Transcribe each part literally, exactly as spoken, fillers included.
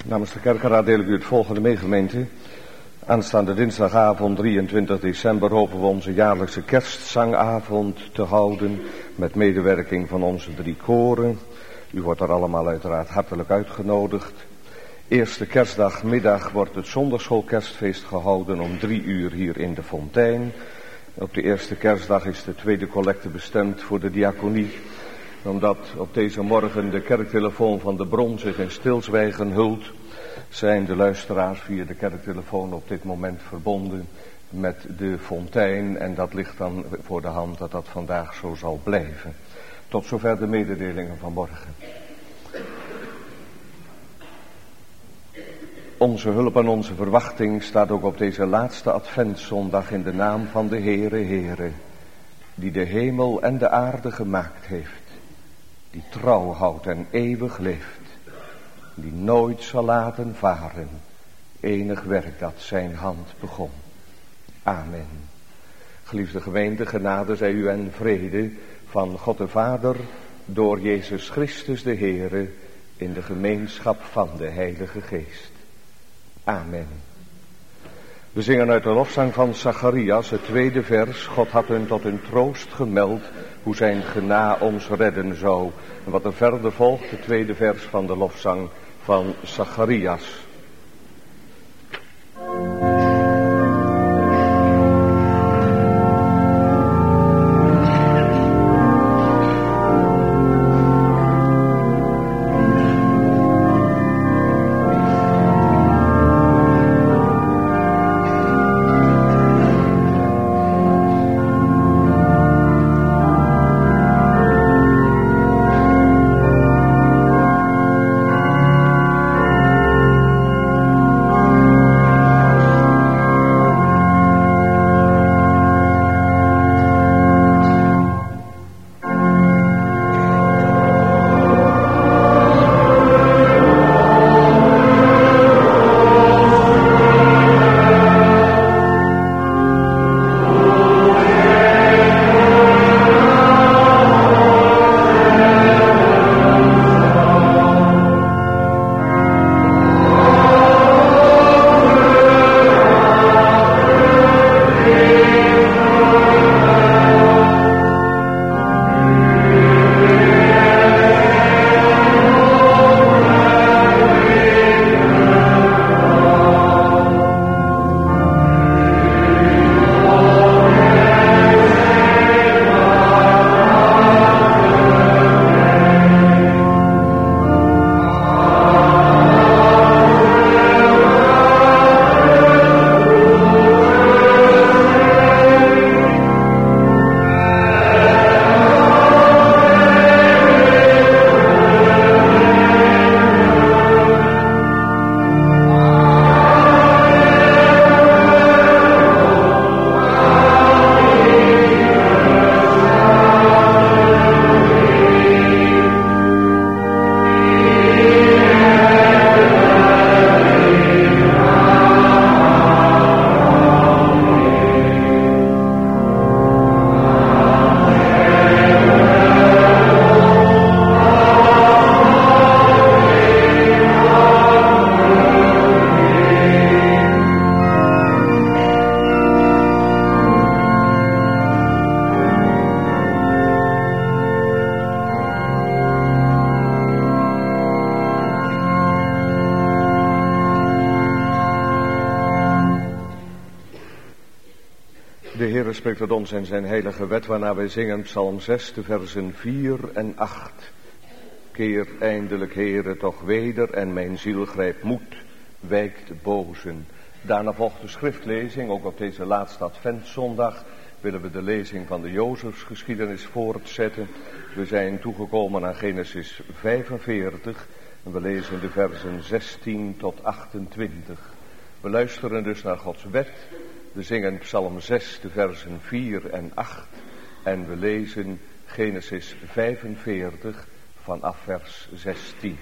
Namens de kerkenraad deel ik u het volgende mee, gemeente. Aanstaande dinsdagavond drieëntwintig december hopen we onze jaarlijkse kerstzangavond te houden met medewerking van onze drie koren. U wordt er allemaal uiteraard hartelijk uitgenodigd. Eerste kerstdagmiddag wordt het zondagschoolkerstfeest gehouden om drie uur hier in de Fontein. Op de eerste kerstdag is de tweede collecte bestemd voor de diaconie. Omdat op deze morgen de kerktelefoon van de Bron zich in stilzwijgen hult, zijn de luisteraars via de kerktelefoon op dit moment verbonden met de Fontein. En dat ligt dan voor de hand dat dat vandaag zo zal blijven. Tot zover de mededelingen van morgen. Onze hulp en onze verwachting staat ook op deze laatste adventszondag in de naam van de Heere Heere, die de hemel en de aarde gemaakt heeft, die trouw houdt en eeuwig leeft, die nooit zal laten varen enig werk dat zijn hand begon. Amen. Geliefde gemeente, genade zij u en vrede van God de Vader door Jezus Christus de Heere in de gemeenschap van de Heilige Geest. Amen. We zingen uit de lofzang van Zacharias het tweede vers. God had hun tot hun troost gemeld hoe zijn gena ons redden zou. En wat er verder volgt, het tweede vers van de lofzang van Zacharias. Spreekt tot ons in zijn heilige wet, waarna wij zingen Psalm zes, de versen vier en acht. Keer eindelijk, Heere, toch weder en mijn ziel grijpt moed, wijkt de bozen. Daarna volgt de schriftlezing, ook op deze laatste adventszondag willen we de lezing van de Jozefsgeschiedenis voortzetten. We zijn toegekomen aan Genesis vijfenveertig en we lezen de versen zestien tot achtentwintig. We luisteren dus naar Gods wet. We zingen Psalm zes, de versen vier en acht. En we lezen Genesis vijfenveertig vanaf vers zestien.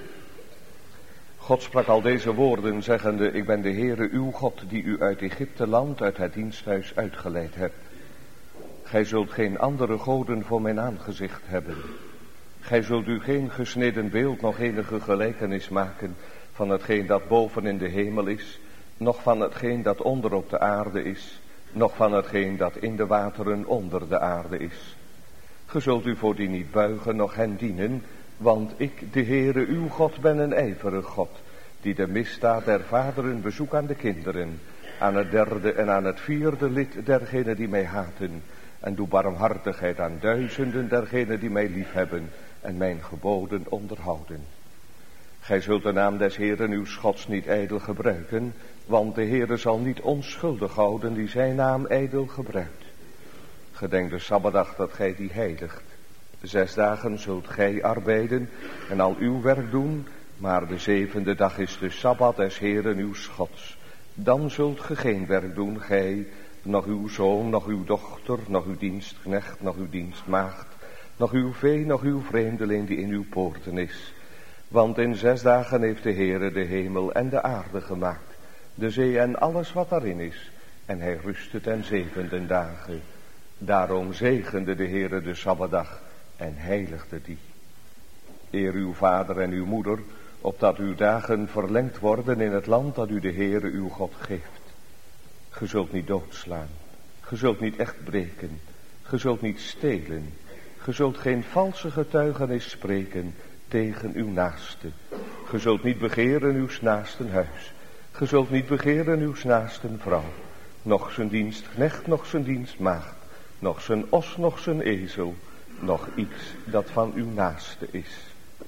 God sprak al deze woorden, zeggende: Ik ben de Heere uw God, die u uit Egypte land, uit het diensthuis uitgeleid hebt. Gij zult geen andere goden voor mijn aangezicht hebben. Gij zult u geen gesneden beeld, nog enige gelijkenis maken van hetgeen dat boven in de hemel is, noch van hetgeen dat onder op de aarde is, noch van hetgeen dat in de wateren onder de aarde is. Ge zult u voor die niet buigen, noch hen dienen, want ik, de Heere uw God, ben een ijverig God, die de misdaad der vaderen bezoek aan de kinderen, aan het derde en aan het vierde lid dergenen die mij haten, en doe barmhartigheid aan duizenden dergenen die mij liefhebben en mijn geboden onderhouden. Gij zult de naam des Heeren uw Gods niet ijdel gebruiken, want de Heere zal niet onschuldig houden die zijn naam ijdel gebruikt. Gedenk de Sabbatdag dat gij die heiligt. Zes dagen zult gij arbeiden en al uw werk doen, maar de zevende dag is de Sabbat des Heeren uw Gods. Dan zult ge geen werk doen, gij, nog uw zoon, nog uw dochter, nog uw dienstknecht, nog uw dienstmaagd, nog uw vee, nog uw vreemdeling die in uw poorten is. Want in zes dagen heeft de Heere de hemel en de aarde gemaakt, de zee en alles wat daarin is, en hij rustte ten zevende dagen. Daarom zegende de Heere de Sabbatdag en heiligde die. Eer uw vader en uw moeder, opdat uw dagen verlengd worden in het land dat u de Heere uw God geeft. Ge zult niet doodslaan, ge zult niet echt breken, ge zult niet stelen, ge zult geen valse getuigenis spreken tegen uw naaste. Ge zult niet begeren uw naasten huis, ge zult niet begeren uw naasten vrouw, noch zijn dienstknecht, noch zijn dienstmaagd, noch zijn os, noch zijn ezel, noch iets dat van uw naaste is.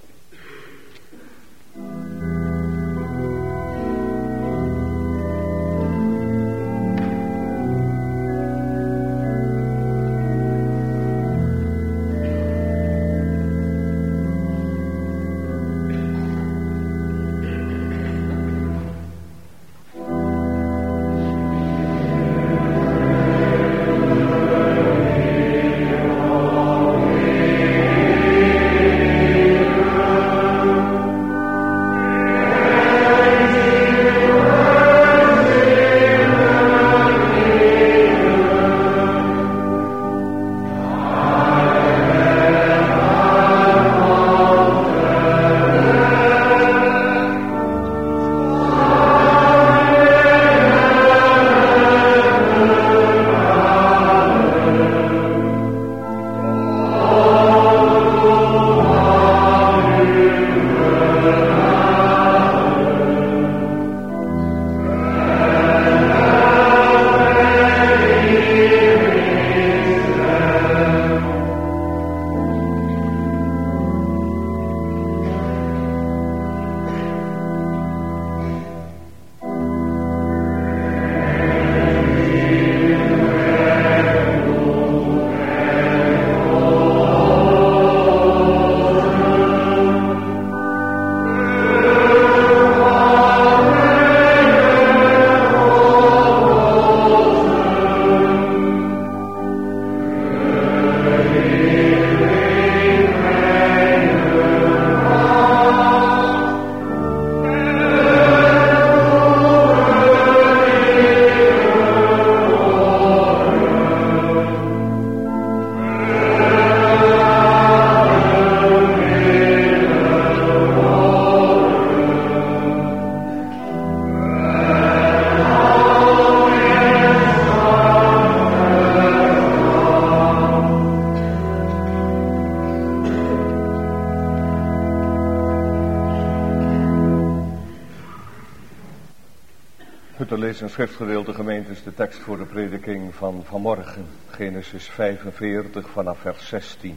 Lees een schriftgedeelte, gemeente, is de tekst voor de prediking van vanmorgen. Genesis vijfenveertig vanaf vers zestien.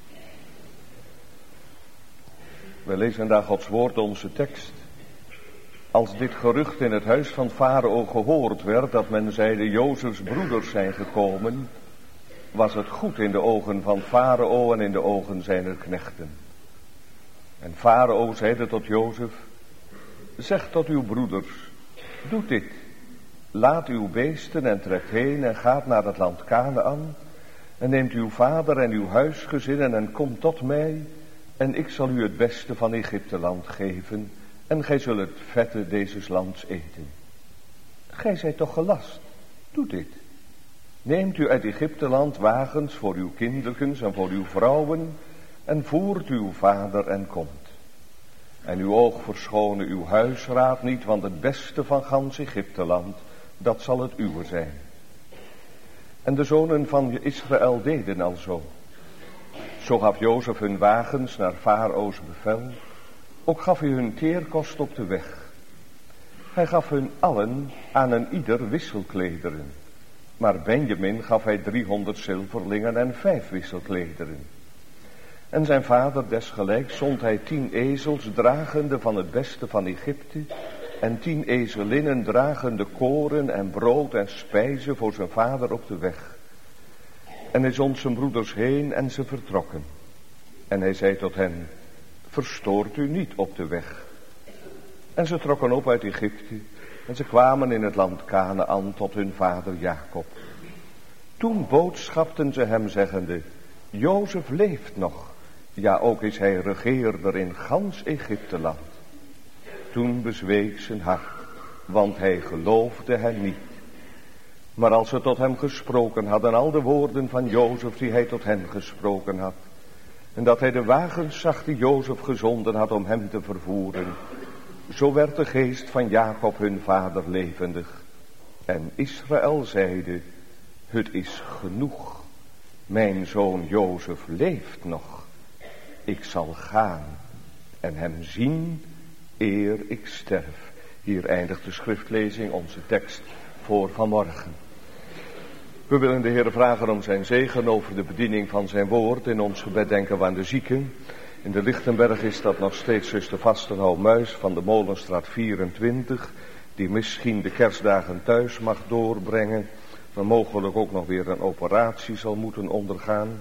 We lezen daar Gods woord, onze tekst. Als dit gerucht in het huis van Farao gehoord werd, dat men zeide Jozefs broeders zijn gekomen, was het goed in de ogen van Farao en in de ogen zijner knechten. En Farao zeide tot Jozef, zeg tot uw broeders, doet dit. Laat uw beesten en trekt heen en gaat naar het land Kanaan en neemt uw vader en uw huisgezinnen en komt tot mij en ik zal u het beste van Egypteland geven en gij zult het vette dezes lands eten. Gij zijt toch gelast, doe dit. Neemt u uit Egypteland wagens voor uw kinderkens en voor uw vrouwen en voert uw vader en komt. En uw oog verschone uw huisraad niet, want het beste van gans Egypteland, dat zal het uwe zijn. En de zonen van Israël deden alzo. Zo gaf Jozef hun wagens naar Farao's bevel, ook gaf hij hun teerkost op de weg. Hij gaf hun allen aan een ieder wisselklederen. Maar Benjamin gaf hij driehonderd zilverlingen en vijf wisselklederen. En zijn vader desgelijks zond hij tien ezels dragende van het beste van Egypte, en tien ezelinnen dragende koren en brood en spijzen voor zijn vader op de weg. En hij zond zijn broeders heen en ze vertrokken. En hij zei tot hen, verstoort u niet op de weg. En ze trokken op uit Egypte en ze kwamen in het land Kanaän tot hun vader Jacob. Toen boodschapten ze hem zeggende, Jozef leeft nog, ja ook is hij regeerder in gans Egypteland. Toen bezweek zijn hart, want hij geloofde hem niet. Maar als ze tot hem gesproken hadden, al de woorden van Jozef die hij tot hen gesproken had, en dat hij de wagens zag die Jozef gezonden had om hem te vervoeren, zo werd de geest van Jacob hun vader levendig. En Israël zeide, het is genoeg, mijn zoon Jozef leeft nog. Ik zal gaan en hem zien eer ik sterf. Hier eindigt de schriftlezing, onze tekst voor vanmorgen. We willen de Heer vragen om zijn zegen over de bediening van zijn woord. In ons gebed denken we aan de zieken. In de Lichtenberg is dat nog steeds zuster Vastenhouw Muis van de Molenstraat vierentwintig, die misschien de kerstdagen thuis mag doorbrengen, maar mogelijk ook nog weer een operatie zal moeten ondergaan.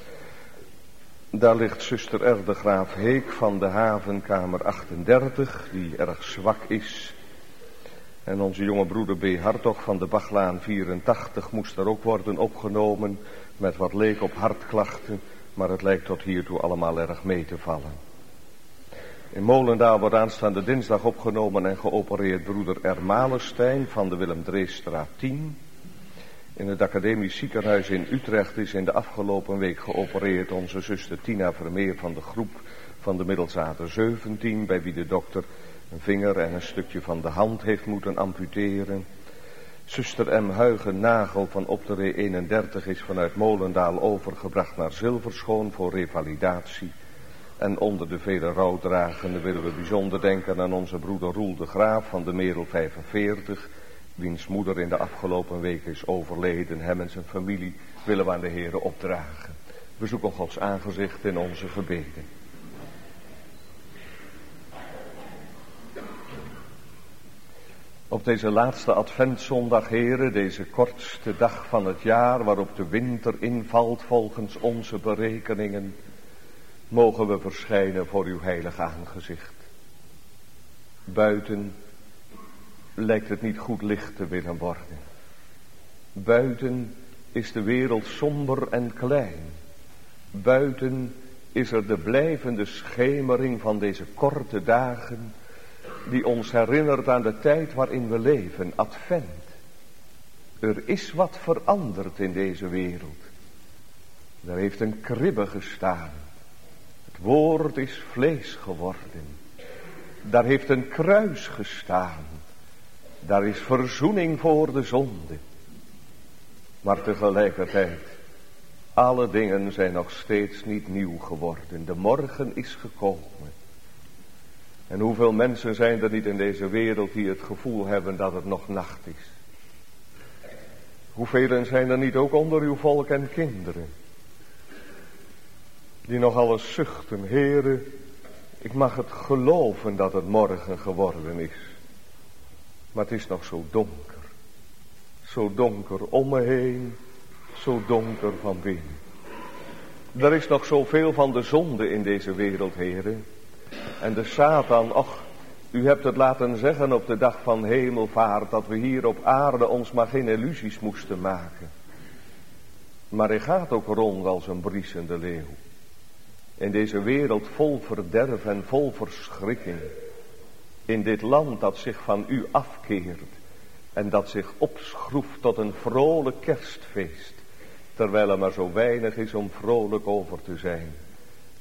Daar ligt zuster R. de Graaf Heek van de Havenkamer achtendertig, die erg zwak is. En onze jonge broeder B. Hartog van de Bachlaan vierentachtig moest er ook worden opgenomen met wat leek op hartklachten, maar het lijkt tot hiertoe allemaal erg mee te vallen. In Molendaal wordt aanstaande dinsdag opgenomen en geopereerd broeder R. Malenstein van de Willem Dreesstraat tien. In het academisch ziekenhuis in Utrecht is in de afgelopen week geopereerd onze zuster Tina Vermeer van de groep van de Middelzate zeventien, bij wie de dokter een vinger en een stukje van de hand heeft moeten amputeren. Zuster M. Huigen Nagel van Opteree eenendertig is vanuit Molendaal overgebracht naar Zilverschoon voor revalidatie. En onder de vele rouwdragenden willen we bijzonder denken aan onze broeder Roel de Graaf van de Merel vijfenveertig, wiens moeder in de afgelopen week is overleden. Hem en zijn familie willen we aan de Heere opdragen. We zoeken Gods aangezicht in onze gebeden. Op deze laatste adventszondag, Heere, deze kortste dag van het jaar waarop de winter invalt volgens onze berekeningen, mogen we verschijnen voor uw heilig aangezicht. Buiten lijkt het niet goed licht te willen worden. Buiten is de wereld somber en klein. Buiten is er de blijvende schemering van deze korte dagen, die ons herinnert aan de tijd waarin we leven, advent. Er is wat veranderd in deze wereld. Er heeft een kribbe gestaan. Het woord is vlees geworden. Daar heeft een kruis gestaan. Daar is verzoening voor de zonde. Maar tegelijkertijd, alle dingen zijn nog steeds niet nieuw geworden. De morgen is gekomen. En hoeveel mensen zijn er niet in deze wereld die het gevoel hebben dat het nog nacht is? Hoeveel zijn er niet ook onder uw volk en kinderen, die nog alles zuchten, Heere, ik mag het geloven dat het morgen geworden is. Maar het is nog zo donker. Zo donker om me heen, zo donker van binnen. Er is nog zoveel van de zonde in deze wereld, Heere. En de Satan, ach, u hebt het laten zeggen op de dag van hemelvaart, dat we hier op aarde ons maar geen illusies moesten maken. Maar hij gaat ook rond als een briesende leeuw. In deze wereld vol verderf en vol verschrikking. In dit land dat zich van u afkeert en dat zich opschroeft tot een vrolijk kerstfeest, terwijl er maar zo weinig is om vrolijk over te zijn.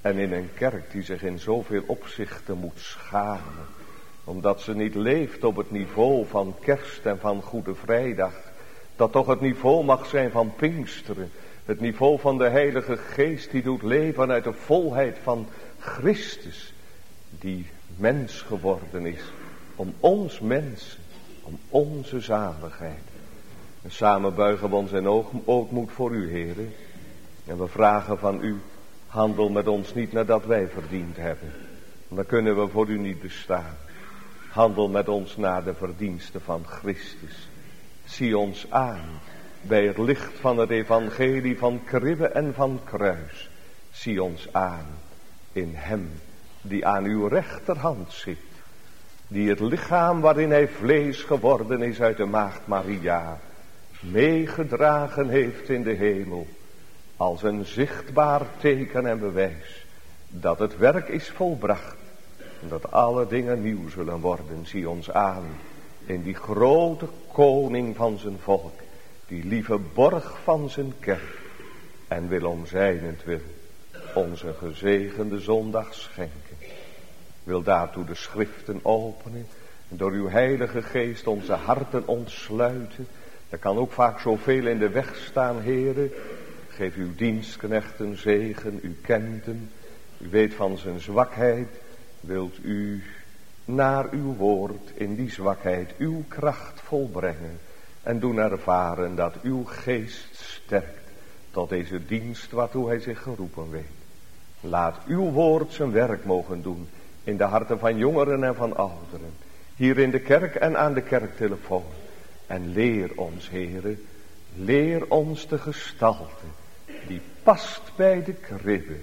En in een kerk die zich in zoveel opzichten moet schamen, omdat ze niet leeft op het niveau van kerst en van Goede Vrijdag, dat toch het niveau mag zijn van Pinksteren, het niveau van de Heilige Geest die doet leven uit de volheid van Christus, die mens geworden is, om ons mensen, om onze zaligheid. En samen buigen we ons in ootmoed voor u, Heere, en we vragen van u, handel met ons niet nadat wij verdiend hebben, dan kunnen we voor u niet bestaan. Handel met ons naar de verdiensten van Christus. Zie ons aan bij het licht van het evangelie van kribbe en van kruis. Zie ons aan in hem die aan uw rechterhand zit, die het lichaam waarin hij vlees geworden is uit de maagd Maria meegedragen heeft in de hemel, als een zichtbaar teken en bewijs dat het werk is volbracht en dat alle dingen nieuw zullen worden. Zie ons aan in die grote koning van zijn volk, die lieve borg van zijn kerk, en wil om zijnentwil ons een gezegende zondag schenken. Wil daartoe de schriften openen en door uw heilige geest onze harten ontsluiten. Er kan ook vaak zoveel in de weg staan, Heere. Geef uw dienstknechten zegen, u kent hem, u weet van zijn zwakheid. Wilt u naar uw woord in die zwakheid uw kracht volbrengen en doen ervaren dat uw geest sterkt tot deze dienst waartoe hij zich geroepen weet. Laat uw woord zijn werk mogen doen in de harten van jongeren en van ouderen, hier in de kerk en aan de kerktelefoon. En leer ons, Heere, leer ons de gestalte die past bij de kribbe.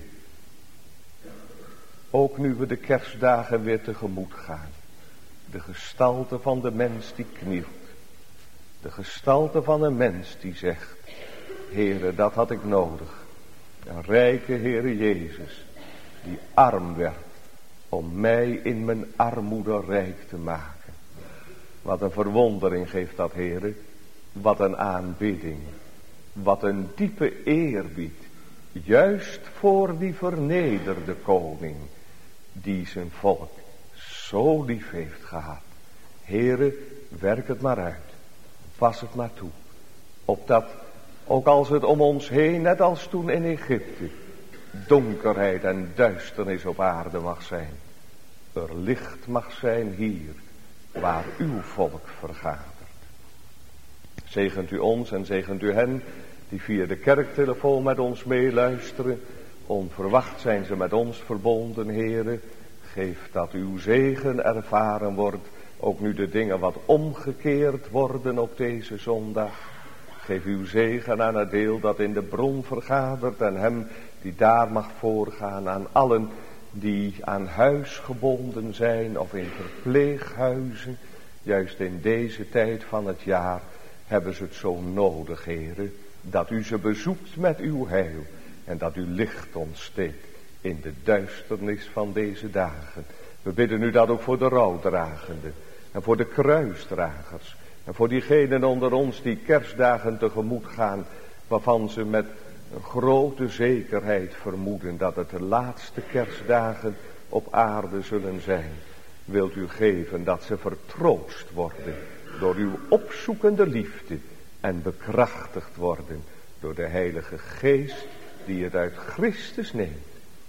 Ook nu we de kerstdagen weer tegemoet gaan. De gestalte van de mens die knielt. De gestalte van een mens die zegt, Heere, dat had ik nodig. Een rijke Heere Jezus, die arm werd om mij in mijn armoede rijk te maken. Wat een verwondering geeft dat, Heere. Wat een aanbidding. Wat een diepe eerbied. Juist voor die vernederde koning, die zijn volk zo lief heeft gehad. Heere, werk het maar uit. Pas het maar toe. Opdat, ook als het om ons heen, net als toen in Egypte, donkerheid en duisternis op aarde mag zijn, er licht mag zijn hier, waar uw volk vergadert. Zegent u ons en zegent u hen die via de kerktelefoon met ons meeluisteren. Onverwacht zijn ze met ons verbonden, Heere. Geef dat uw zegen ervaren wordt, ook nu de dingen wat omgekeerd worden op deze zondag. Geef uw zegen aan het deel dat in de bron vergadert en hem die daar mag voorgaan, aan allen die aan huis gebonden zijn of in verpleeghuizen. Juist in deze tijd van het jaar hebben ze het zo nodig, Heere, dat u ze bezoekt met uw heil en dat uw licht ontsteekt in de duisternis van deze dagen. We bidden u dat ook voor de rouwdragenden en voor de kruisdragers en voor diegenen onder ons die kerstdagen tegemoet gaan, waarvan ze met een grote zekerheid vermoeden dat het de laatste kerstdagen op aarde zullen zijn. Wilt u geven dat ze vertroost worden door uw opzoekende liefde en bekrachtigd worden door de Heilige Geest die het uit Christus neemt.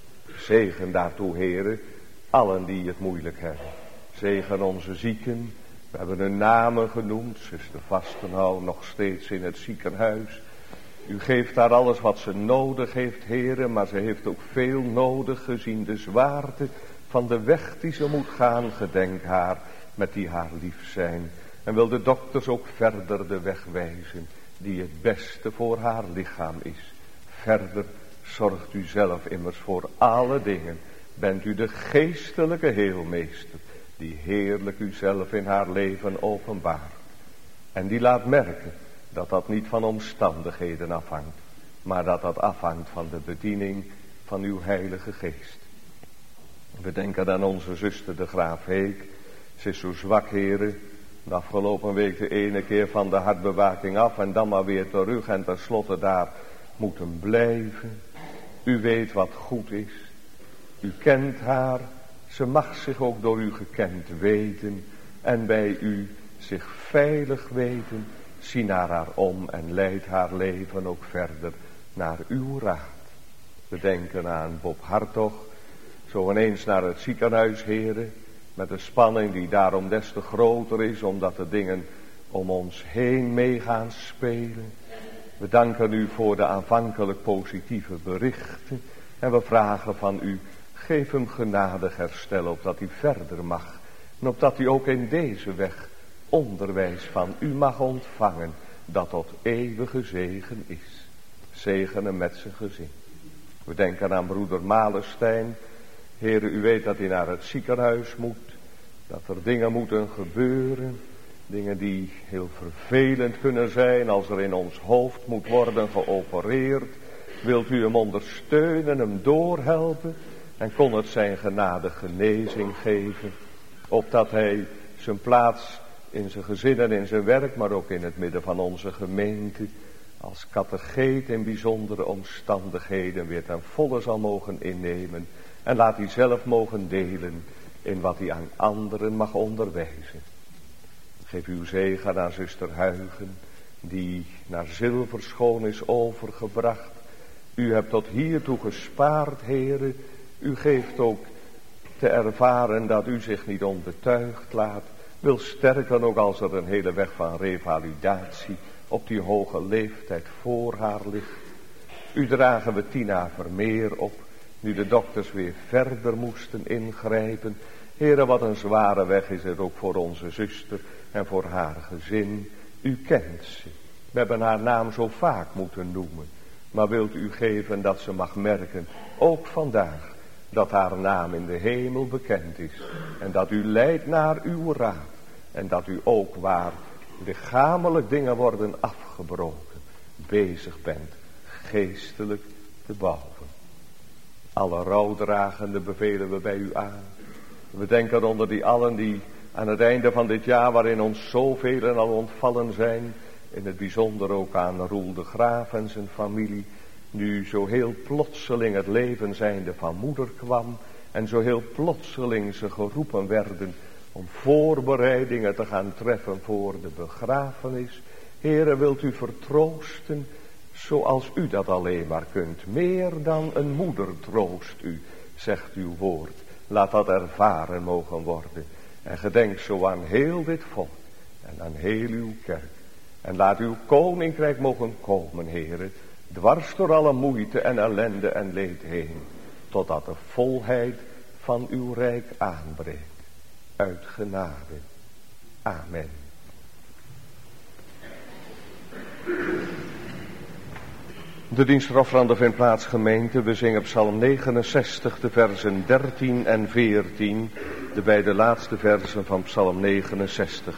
Zegen daartoe, Heere, allen die het moeilijk hebben. Zegen onze zieken. We hebben hun namen genoemd. Zuster Vastenhouw nog steeds in het ziekenhuis. U geeft haar alles wat ze nodig heeft, Heere, maar ze heeft ook veel nodig gezien de zwaarte van de weg die ze moet gaan. Gedenk haar met die haar lief zijn. En wil de dokters ook verder de weg wijzen die het beste voor haar lichaam is. Verder zorgt u zelf immers voor alle dingen. Bent u de geestelijke heelmeester die heerlijk uzelf in haar leven openbaart. En die laat merken dat dat niet van omstandigheden afhangt, maar dat dat afhangt van de bediening van uw Heilige Geest. We denken aan onze zuster de Graaf Heek. Ze is zo zwak, Heere. De afgelopen week de ene keer van de hartbewaking af en dan maar weer terug en tenslotte daar moeten blijven. U weet wat goed is. U kent haar, ze mag zich ook door u gekend weten en bij u zich veilig weten. Zie naar haar om en leid haar leven ook verder naar uw raad. We denken aan Bob Hartog, zo ineens naar het ziekenhuis, heren, met een spanning die daarom des te groter is, omdat de dingen om ons heen mee gaan spelen. We danken u voor de aanvankelijk positieve berichten en we vragen van u, geef hem genadig herstel, opdat hij verder mag en opdat hij ook in deze weg onderwijs van u mag ontvangen, dat tot eeuwige zegen is. Zegen hem met zijn gezin. We denken aan broeder Malenstein. Heere, u weet dat hij naar het ziekenhuis moet, dat er dingen moeten gebeuren, dingen die heel vervelend kunnen zijn als er in ons hoofd moet worden geopereerd. Wilt u hem ondersteunen, hem doorhelpen en kon het zijn genade genezing geven, opdat hij zijn plaats in zijn gezin en in zijn werk, maar ook in het midden van onze gemeente, als catecheet in bijzondere omstandigheden weer ten volle zal mogen innemen. En laat hij zelf mogen delen in wat hij aan anderen mag onderwijzen. Geef uw zegen aan zuster Huygen, die naar Zilverschoon is overgebracht. U hebt tot hiertoe gespaard, heren. U geeft ook te ervaren dat u zich niet onbetuigd laat. Wil sterken ook als er een hele weg van revalidatie op die hoge leeftijd voor haar ligt. U dragen we Tina Vermeer op, nu de dokters weer verder moesten ingrijpen. Heren, wat een zware weg is het ook voor onze zuster en voor haar gezin. U kent ze. We hebben haar naam zo vaak moeten noemen. Maar wilt u geven dat ze mag merken, ook vandaag, dat haar naam in de hemel bekend is. En dat u leidt naar uw raad. En dat u ook waar lichamelijk dingen worden afgebroken, bezig bent geestelijk te bouwen. Alle rouwdragende bevelen we bij u aan. We denken onder die allen die aan het einde van dit jaar, waarin ons zoveel al ontvallen zijn, in het bijzonder ook aan Roel de Graaf en zijn familie, nu zo heel plotseling het leven zijnde van moeder kwam en zo heel plotseling ze geroepen werden om voorbereidingen te gaan treffen voor de begrafenis. Heere, wilt u vertroosten zoals u dat alleen maar kunt. Meer dan een moeder troost u, zegt uw woord. Laat dat ervaren mogen worden. En gedenk zo aan heel dit volk en aan heel uw kerk. En laat uw koninkrijk mogen komen, Heere, dwars door alle moeite en ellende en leed heen, totdat de volheid van uw rijk aanbreekt. Uit genade. Amen. De dienstofferande vindt plaats, gemeente. We zingen Psalm negenenzestig, de versen dertien en veertien. De beide laatste versen van Psalm negenenzestig.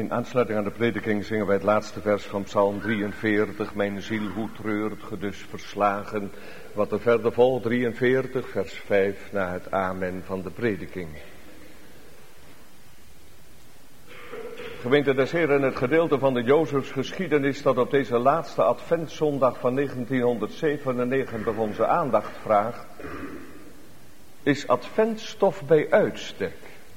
In aansluiting aan de prediking zingen wij het laatste vers van Psalm drieënveertig. Mijn ziel, hoe treurt ge dus verslagen. Wat er verder volgt, drieënveertig, vers vijf, na het amen van de prediking. Gemeente des Heren, het gedeelte van de Jozefsgeschiedenis dat op deze laatste adventszondag van negentienhonderdzevenennegentig onze aandacht vraagt, is adventstof bij uitstek.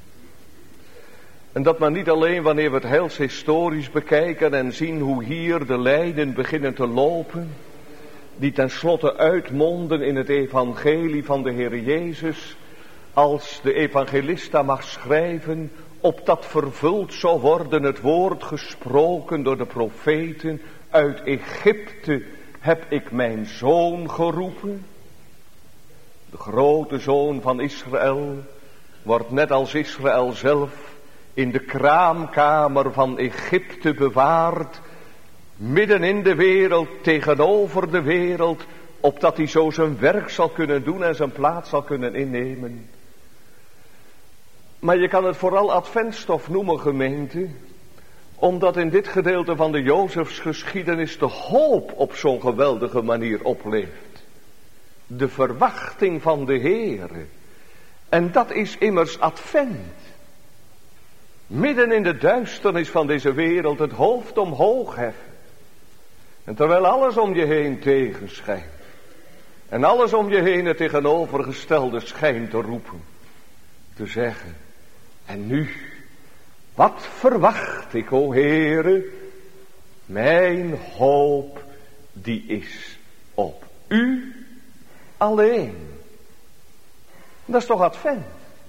En dat maar niet alleen wanneer we het heilshistorisch bekijken en zien hoe hier de lijnen beginnen te lopen, die tenslotte uitmonden in het evangelie van de Heer Jezus, als de evangelist daar mag schrijven, opdat vervuld zou worden het woord gesproken door de profeten, uit Egypte heb ik mijn zoon geroepen. De grote zoon van Israël wordt net als Israël zelf in de kraamkamer van Egypte bewaard, midden in de wereld, tegenover de wereld, opdat hij zo zijn werk zal kunnen doen en zijn plaats zal kunnen innemen. Maar je kan het vooral adventstof noemen, gemeente, omdat in dit gedeelte van de Jozefsgeschiedenis de hoop op zo'n geweldige manier opleeft. De verwachting van de Heere. En dat is immers advent. Midden in de duisternis van deze wereld het hoofd omhoog heffen. En terwijl alles om je heen tegenschijnt. En alles om je heen het tegenovergestelde schijnt te roepen. Te zeggen, en nu, wat verwacht ik, o Heere? Mijn hoop, die is op u alleen. Dat is toch advent?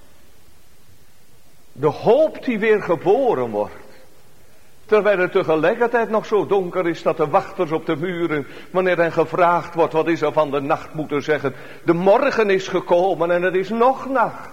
De hoop die weer geboren wordt. Terwijl het tegelijkertijd nog zo donker is dat de wachters op de muren, wanneer hen gevraagd wordt wat is er van de nacht, moeten zeggen, de morgen is gekomen en het is nog nacht.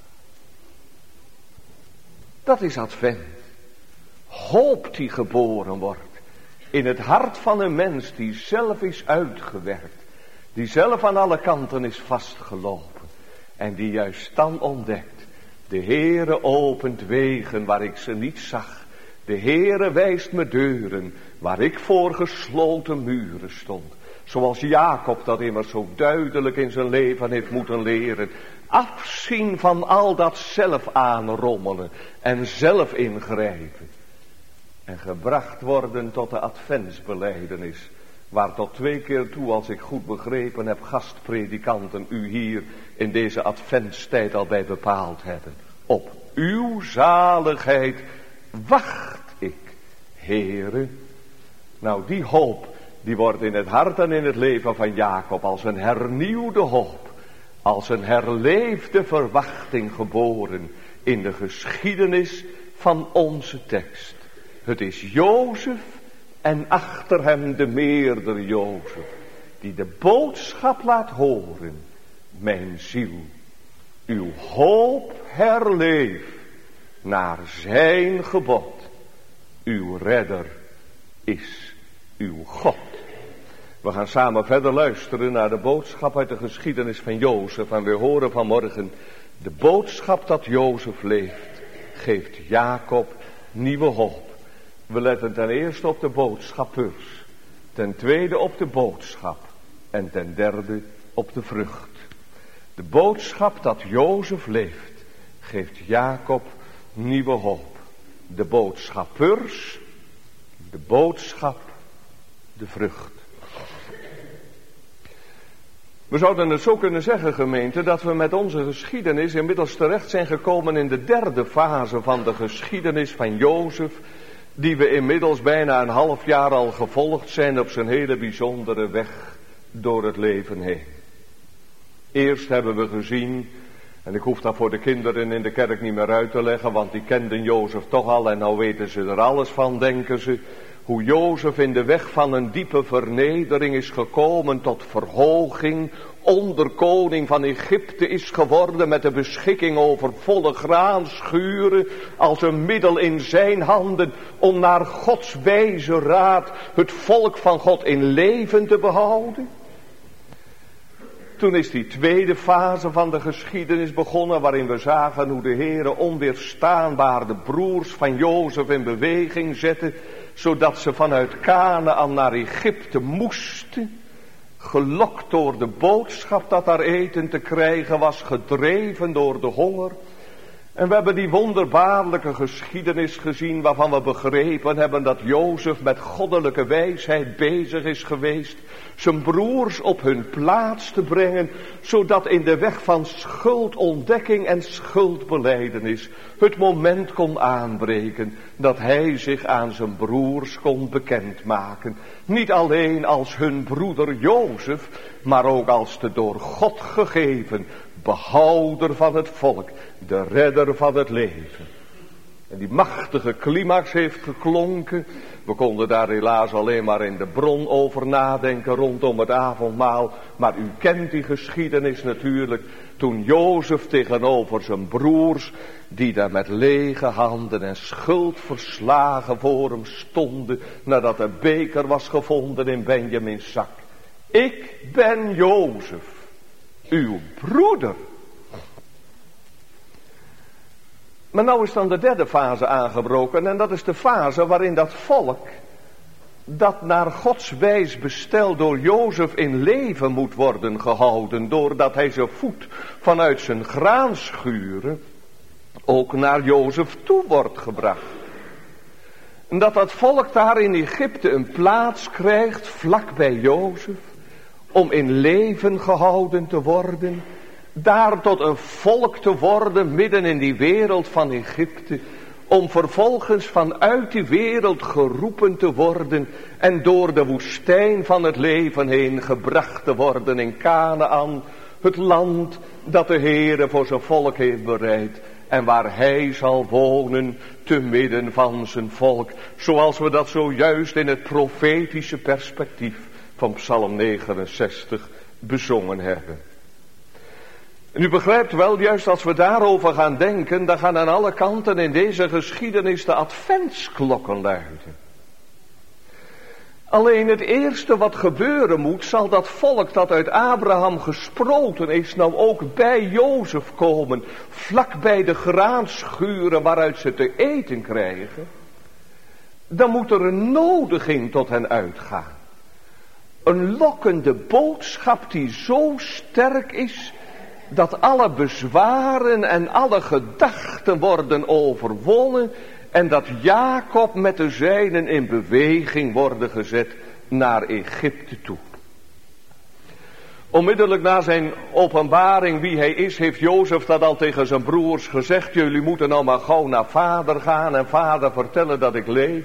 Dat is advent. Hoop die geboren wordt in het hart van een mens die zelf is uitgewerkt. Die zelf aan alle kanten is vastgelopen. En die juist dan ontdekt. De Heere opent wegen waar ik ze niet zag. De Heere wijst me deuren waar ik voor gesloten muren stond. Zoals Jacob dat immers zo duidelijk in zijn leven heeft moeten leren. Afzien van al dat zelf aanrommelen en zelf ingrijpen. En gebracht worden tot de adventsbelijdenis. Waar tot twee keer toe, als ik goed begrepen heb, gastpredikanten u hier in deze adventstijd al bij bepaald hebben. Op uw zaligheid wacht ik, Heere. Nou, die hoop, die wordt in het hart en in het leven van Jacob als een hernieuwde hoop. Als een herleefde verwachting geboren in de geschiedenis van onze tekst. Het is Jozef en achter hem de meerdere Jozef. Die de boodschap laat horen. Mijn ziel, uw hoop herleef naar zijn gebod. Uw redder is uw God. We gaan samen verder luisteren naar de boodschap uit de geschiedenis van Jozef. En we horen vanmorgen, de boodschap dat Jozef leeft, geeft Jacob nieuwe hoop. We letten ten eerste op de boodschappers. Ten tweede op de boodschap. En ten derde op de vrucht. De boodschap dat Jozef leeft, geeft Jacob nieuwe hoop. De boodschappers, de boodschap, de vrucht. We zouden het zo kunnen zeggen, gemeente, dat we met onze geschiedenis inmiddels terecht zijn gekomen in de derde fase van de geschiedenis van Jozef, die we inmiddels bijna een half jaar al gevolgd zijn op zijn hele bijzondere weg door het leven heen. Eerst hebben we gezien, en ik hoef dat voor de kinderen in de kerk niet meer uit te leggen, want die kenden Jozef toch al en nou weten ze er alles van, denken ze. Hoe Jozef in de weg van een diepe vernedering is gekomen tot verhoging, onderkoning van Egypte is geworden met de beschikking over volle graanschuren als een middel in zijn handen om naar Gods wijze raad het volk van God in leven te behouden. Toen is die tweede fase van de geschiedenis begonnen, waarin we zagen hoe de Heere onweerstaanbaar de broers van Jozef in beweging zette, zodat ze vanuit Kanaän naar Egypte moesten, gelokt door de boodschap dat daar eten te krijgen was, gedreven door de honger. En we hebben die wonderbaarlijke geschiedenis gezien waarvan we begrepen hebben dat Jozef met goddelijke wijsheid bezig is geweest zijn broers op hun plaats te brengen, zodat in de weg van schuldontdekking en schuldbelijdenis het moment kon aanbreken dat hij zich aan zijn broers kon bekendmaken. Niet alleen als hun broeder Jozef, maar ook als de door God gegeven behouder van het volk, de redder van het leven. En die machtige climax heeft geklonken. We konden daar helaas alleen maar in de bron over nadenken rondom het avondmaal. Maar u kent die geschiedenis natuurlijk. Toen Jozef tegenover zijn broers, die daar met lege handen en schuldverslagen voor hem stonden, nadat de beker was gevonden in Benjamins zak. Ik ben Jozef, uw broeder. Maar nou is dan de derde fase aangebroken. En dat is de fase waarin dat volk, dat naar Gods wijs bestel door Jozef in leven moet worden gehouden, doordat hij zijn voet vanuit zijn graanschuren ook naar Jozef toe wordt gebracht. En dat dat volk daar in Egypte een plaats krijgt vlak bij Jozef, om in leven gehouden te worden, daar tot een volk te worden midden in die wereld van Egypte, om vervolgens vanuit die wereld geroepen te worden en door de woestijn van het leven heen gebracht te worden in Kanaän, het land dat de Heere voor zijn volk heeft bereid en waar hij zal wonen te midden van zijn volk, zoals we dat zojuist in het profetische perspectief van Psalm negenenzestig bezongen hebben. En u begrijpt wel, juist als we daarover gaan denken, dan gaan aan alle kanten in deze geschiedenis de adventsklokken luiden. Alleen het eerste wat gebeuren moet, zal dat volk dat uit Abraham gesproten is, nou ook bij Jozef komen, vlak bij de graanschuren waaruit ze te eten krijgen. Dan moet er een nodiging tot hen uitgaan. Een lokkende boodschap die zo sterk is, dat alle bezwaren en alle gedachten worden overwonnen en dat Jacob met de zijnen in beweging worden gezet naar Egypte toe. Onmiddellijk na zijn openbaring wie hij is, heeft Jozef dat al tegen zijn broers gezegd: jullie moeten nou maar gauw naar vader gaan en vader vertellen dat ik leef.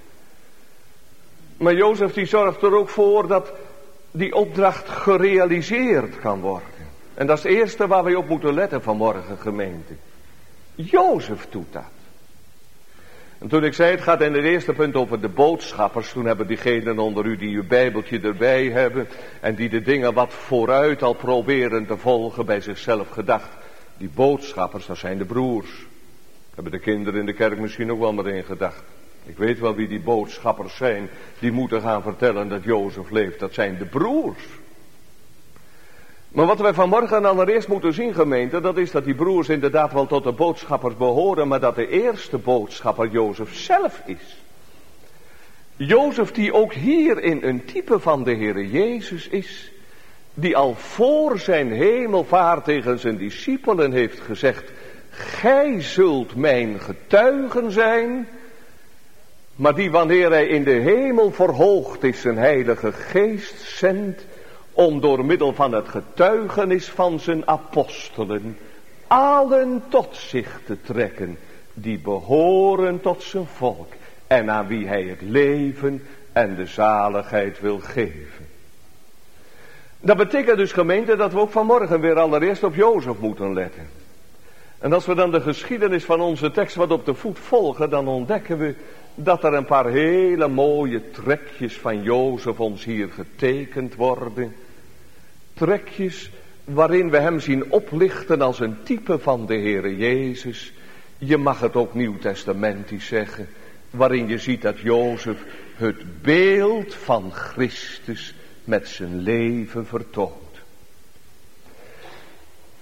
Maar Jozef die zorgt er ook voor dat die opdracht gerealiseerd kan worden. En dat is het eerste waar wij op moeten letten vanmorgen, gemeente. Jozef doet dat. En toen ik zei, het gaat in het eerste punt over de boodschappers. Toen hebben diegenen onder u die uw bijbeltje erbij hebben en die de dingen wat vooruit al proberen te volgen bij zichzelf gedacht. Die boodschappers, dat zijn de broers. Hebben de kinderen in de kerk misschien ook wel meteen gedacht. Ik weet wel wie die boodschappers zijn, die moeten gaan vertellen dat Jozef leeft. Dat zijn de broers. Maar wat wij vanmorgen allereerst moeten zien, gemeente, dat is dat die broers inderdaad wel tot de boodschappers behoren, maar dat de eerste boodschapper Jozef zelf is. Jozef die ook hierin een type van de Heere Jezus is, die al voor zijn hemelvaart tegen zijn discipelen heeft gezegd: gij zult mijn getuigen zijn, maar die wanneer hij in de hemel verhoogd is zijn heilige geest zendt, om door middel van het getuigenis van zijn apostelen allen tot zich te trekken die behoren tot zijn volk en aan wie hij het leven en de zaligheid wil geven. Dat betekent dus, gemeente, dat we ook vanmorgen weer allereerst op Jozef moeten letten. En als we dan de geschiedenis van onze tekst wat op de voet volgen, dan ontdekken we dat er een paar hele mooie trekjes van Jozef ons hier getekend worden. Trekjes waarin we hem zien oplichten als een type van de Heere Jezus. Je mag het ook nieuwtestamentisch zeggen, waarin je ziet dat Jozef het beeld van Christus met zijn leven vertoont.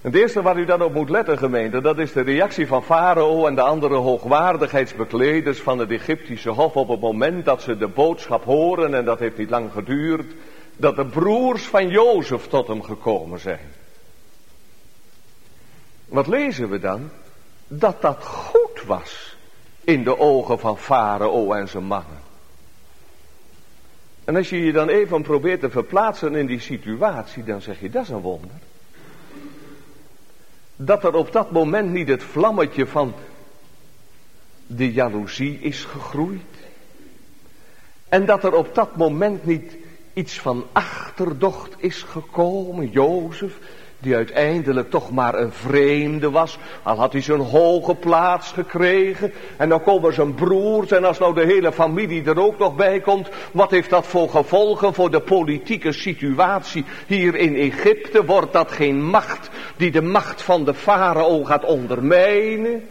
Het eerste waar u dan op moet letten, gemeente, dat is de reactie van Farao en de andere hoogwaardigheidsbekleders van het Egyptische hof op het moment dat ze de boodschap horen, en dat heeft niet lang geduurd, dat de broers van Jozef tot hem gekomen zijn. Wat lezen we dan? Dat dat goed was in de ogen van Farao en zijn mannen. En als je je dan even probeert te verplaatsen in die situatie, dan zeg je, dat is een wonder. Dat er op dat moment niet het vlammetje van de jaloezie is gegroeid. En dat er op dat moment niet iets van achterdocht is gekomen. Jozef, die uiteindelijk toch maar een vreemde was, al had hij zijn hoge plaats gekregen. En dan komen zijn broers, en als nou de hele familie er ook nog bij komt, wat heeft dat voor gevolgen voor de politieke situatie hier in Egypte? Wordt dat geen macht die de macht van de farao gaat ondermijnen?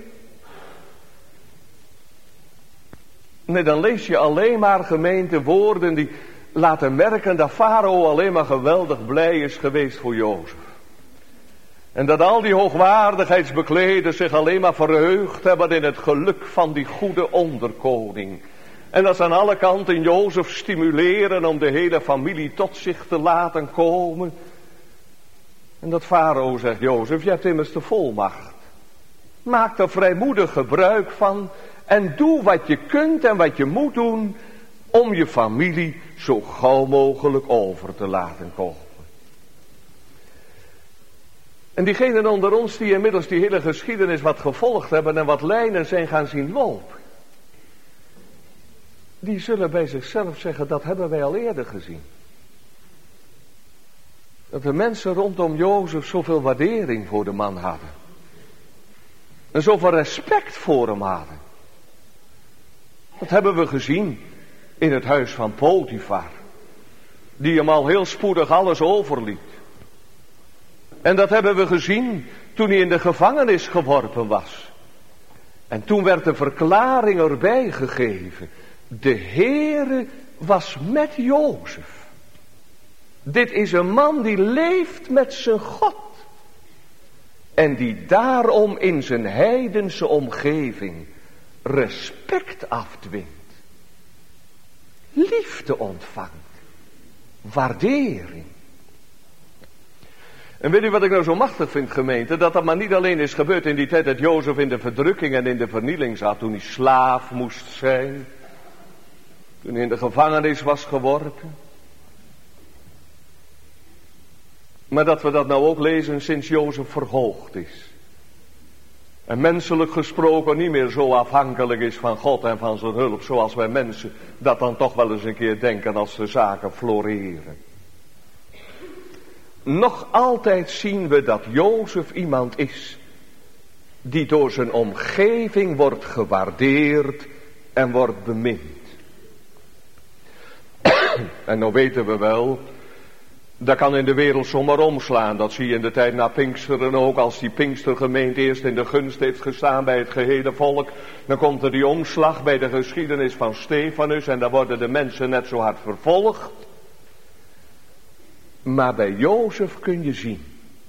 Nee, dan lees je alleen maar, gemeente, woorden die laten merken dat farao alleen maar geweldig blij is geweest voor Jozef. En dat al die hoogwaardigheidsbekleders zich alleen maar verheugd hebben in het geluk van die goede onderkoning. En dat ze aan alle kanten Jozef stimuleren om de hele familie tot zich te laten komen. En dat farao zegt, Jozef, je hebt immers de volmacht. Maak er vrijmoedig gebruik van en doe wat je kunt en wat je moet doen om je familie zo gauw mogelijk over te laten komen. En diegenen onder ons die inmiddels die hele geschiedenis wat gevolgd hebben en wat lijnen zijn gaan zien lopen, die zullen bij zichzelf zeggen, dat hebben wij al eerder gezien. Dat de mensen rondom Jozef zoveel waardering voor de man hadden. En zoveel respect voor hem hadden. Dat hebben we gezien in het huis van Potifar. Die hem al heel spoedig alles overliet. En dat hebben we gezien toen hij in de gevangenis geworpen was. En toen werd de verklaring erbij gegeven. De Heere was met Jozef. Dit is een man die leeft met zijn God. En die daarom in zijn heidense omgeving respect afdwingt. Liefde ontvangt. Waardering. En weet u wat ik nou zo machtig vind, gemeente? Dat dat maar niet alleen is gebeurd in die tijd dat Jozef in de verdrukking en in de vernieling zat. Toen hij slaaf moest zijn. Toen hij in de gevangenis was geworpen. Maar dat we dat nou ook lezen sinds Jozef verhoogd is. En menselijk gesproken niet meer zo afhankelijk is van God en van zijn hulp. Zoals wij mensen dat dan toch wel eens een keer denken als de zaken floreren. Nog altijd zien we dat Jozef iemand is die door zijn omgeving wordt gewaardeerd en wordt bemind. En nou weten we wel, dat kan in de wereld zomaar omslaan. Dat zie je in de tijd na Pinksteren ook. Als die Pinkstergemeente eerst in de gunst heeft gestaan bij het gehele volk. Dan komt er die omslag bij de geschiedenis van Stefanus. En dan worden de mensen net zo hard vervolgd. Maar bij Jozef kun je zien.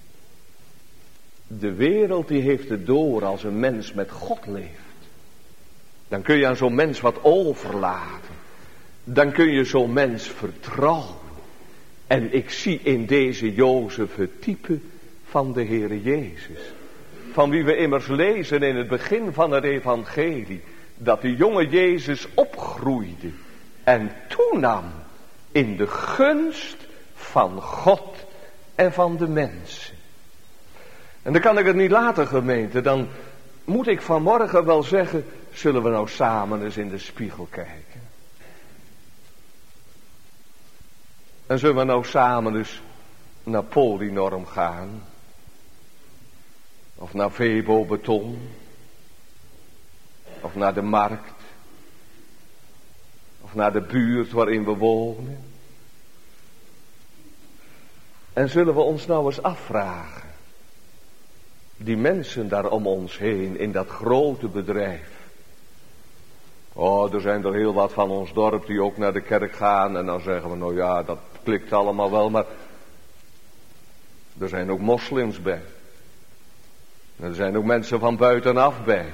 De wereld die heeft het door als een mens met God leeft. Dan kun je aan zo'n mens wat overlaten. Dan kun je zo'n mens vertrouwen. En ik zie in deze Jozef het type van de Heere Jezus. Van wie we immers lezen in het begin van het evangelie. Dat de jonge Jezus opgroeide en toenam in de gunst van God en van de mensen. En dan kan ik het niet laten, gemeente. Dan moet ik vanmorgen wel zeggen, zullen we nou samen eens in de spiegel kijken. En zullen we nou samen eens naar Polynorm gaan? Of naar Vebo Beton? Of naar de markt? Of naar de buurt waarin we wonen? En zullen we ons nou eens afvragen, die mensen daar om ons heen in dat grote bedrijf. Oh, er zijn er heel wat van ons dorp die ook naar de kerk gaan en dan zeggen we, nou ja, dat klikt allemaal wel, maar er zijn ook moslims bij. Er zijn ook mensen van buitenaf bij.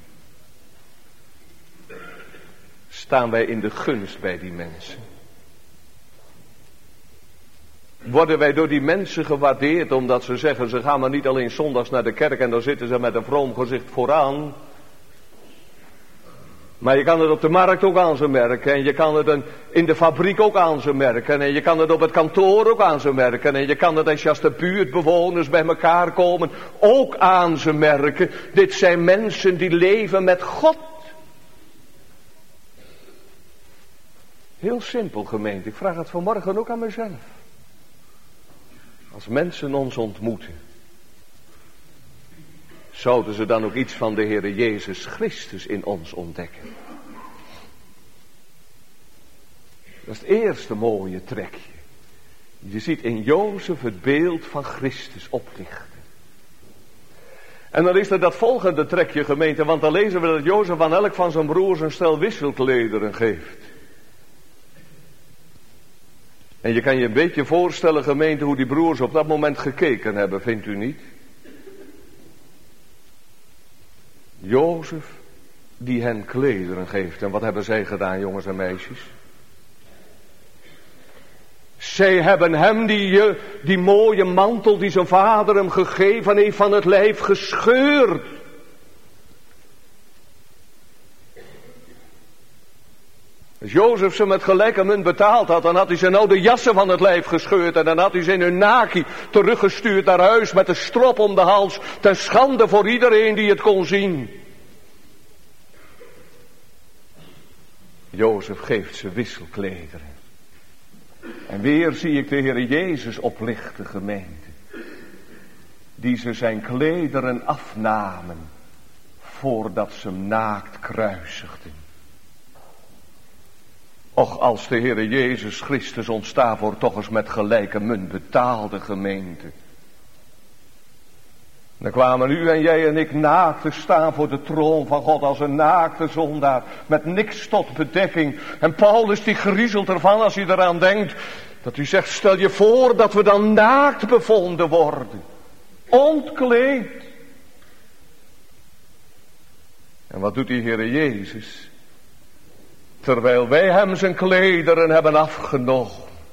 Staan wij in de gunst bij die mensen? Worden wij door die mensen gewaardeerd omdat ze zeggen, ze gaan maar niet alleen zondags naar de kerk en dan zitten ze met een vroom gezicht vooraan. Maar je kan het op de markt ook aan ze merken en je kan het in de fabriek ook aan ze merken en je kan het op het kantoor ook aan ze merken en je kan het als de buurtbewoners bij elkaar komen ook aan ze merken. Dit zijn mensen die leven met God. Heel simpel, gemeente. Ik vraag het vanmorgen ook aan mezelf. Als mensen ons ontmoeten, zouden ze dan ook iets van de Heere Jezus Christus in ons ontdekken? Dat is het eerste mooie trekje. Je ziet in Jozef het beeld van Christus oplichten. En dan is er dat volgende trekje, gemeente, want dan lezen we dat Jozef aan elk van zijn broers een stel wisselklederen geeft. En je kan je een beetje voorstellen, gemeente, hoe die broers op dat moment gekeken hebben, vindt u niet? Jozef die hen klederen geeft. En wat hebben zij gedaan, jongens en meisjes? Zij hebben hem die, die mooie mantel die zijn vader hem gegeven heeft van het lijf gescheurd. Als Jozef ze met gelijke munt betaald had, dan had hij zijn oude jassen van het lijf gescheurd. En dan had hij ze in hun naki teruggestuurd naar huis met een strop om de hals. Ten schande voor iedereen die het kon zien. Jozef geeft ze wisselklederen. En weer zie ik de Heer Jezus oplichten, gemeente. Die ze zijn klederen afnamen voordat ze hem naakt kruisigden. Och, als de Heere Jezus Christus ons daarvoor toch eens met gelijke munt betaalde, gemeente. Dan kwamen u en jij en ik naakt te staan voor de troon van God als een naakte zondaar. Met niks tot bedekking. En Paulus die griezelt ervan als hij eraan denkt. Dat u zegt, stel je voor dat we dan naakt bevonden worden. Ontkleed. En wat doet die Heere Jezus? Terwijl wij hem zijn klederen hebben afgenomen,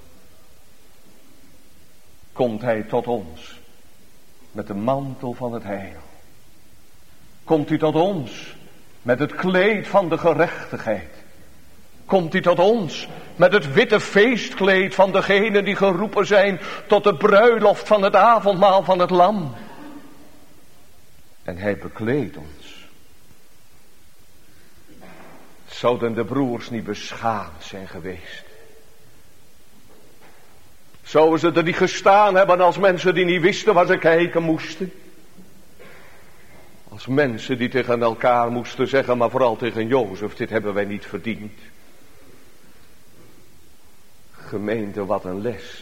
komt hij tot ons met de mantel van het heil. Komt hij tot ons met het kleed van de gerechtigheid. Komt hij tot ons met het witte feestkleed van degenen die geroepen zijn tot de bruiloft van het avondmaal van het lam. En hij bekleedt ons. Zouden de broers niet beschaamd zijn geweest? Zouden ze er niet gestaan hebben als mensen die niet wisten waar ze kijken moesten? Als mensen die tegen elkaar moesten zeggen, maar vooral tegen Jozef, dit hebben wij niet verdiend. Gemeente, wat een les.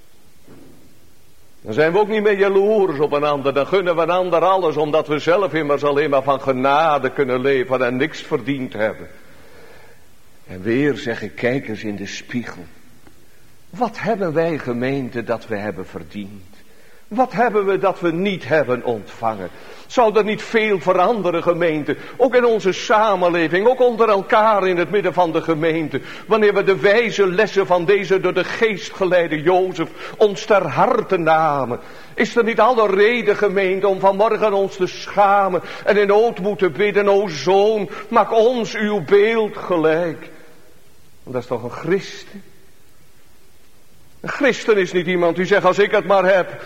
Dan zijn we ook niet meer jaloers op een ander. Dan gunnen we een ander alles, omdat we zelf immers alleen maar van genade kunnen leven en niks verdiend hebben. En weer zeg ik, kijk eens in de spiegel. Wat hebben wij, gemeente, dat we hebben verdiend? Wat hebben we dat we niet hebben ontvangen? Zou er niet veel veranderen, gemeente? Ook in onze samenleving, ook onder elkaar in het midden van de gemeente. Wanneer we de wijze lessen van deze door de geest geleide Jozef ons ter harte namen. Is er niet alle reden, gemeente, om vanmorgen ons te schamen en in ootmoed te bidden, o Zoon, maak ons uw beeld gelijk. Dat is toch een christen? Een christen is niet iemand die zegt, als ik het maar heb,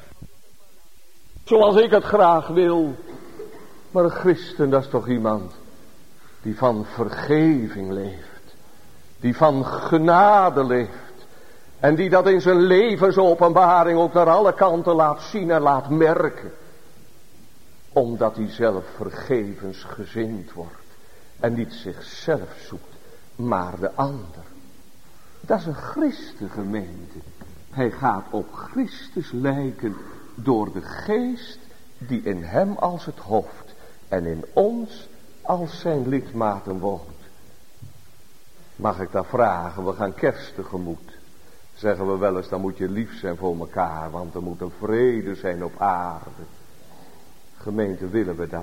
zoals ik het graag wil. Maar een christen, dat is toch iemand die van vergeving leeft. Die van genade leeft. En die dat in zijn levensopenbaring ook naar alle kanten laat zien en laat merken. Omdat hij zelf vergevensgezind wordt. En niet zichzelf zoekt, maar de ander. Dat is een christengemeente. Hij gaat op Christus lijken door de geest die in hem als het hoofd en in ons als zijn lidmaten woont. Mag ik dat vragen? We gaan kerst tegemoet. Zeggen we wel eens, dan moet je lief zijn voor elkaar, want er moet een vrede zijn op aarde. Gemeente, willen we dat?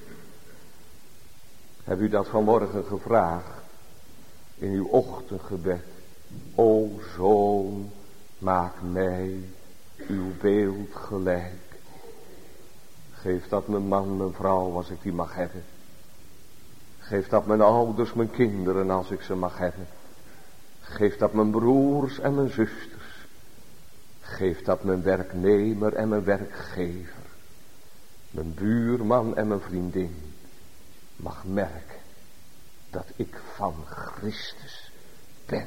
Heb u dat vanmorgen gevraagd in uw ochtendgebed? O Zoon, maak mij uw beeld gelijk. Geef dat mijn man, mijn vrouw, als ik die mag hebben. Geef dat mijn ouders, mijn kinderen, als ik ze mag hebben. Geef dat mijn broers en mijn zusters. Geef dat mijn werknemer en mijn werkgever. Mijn buurman en mijn vriendin mag merken dat ik van Christus ben.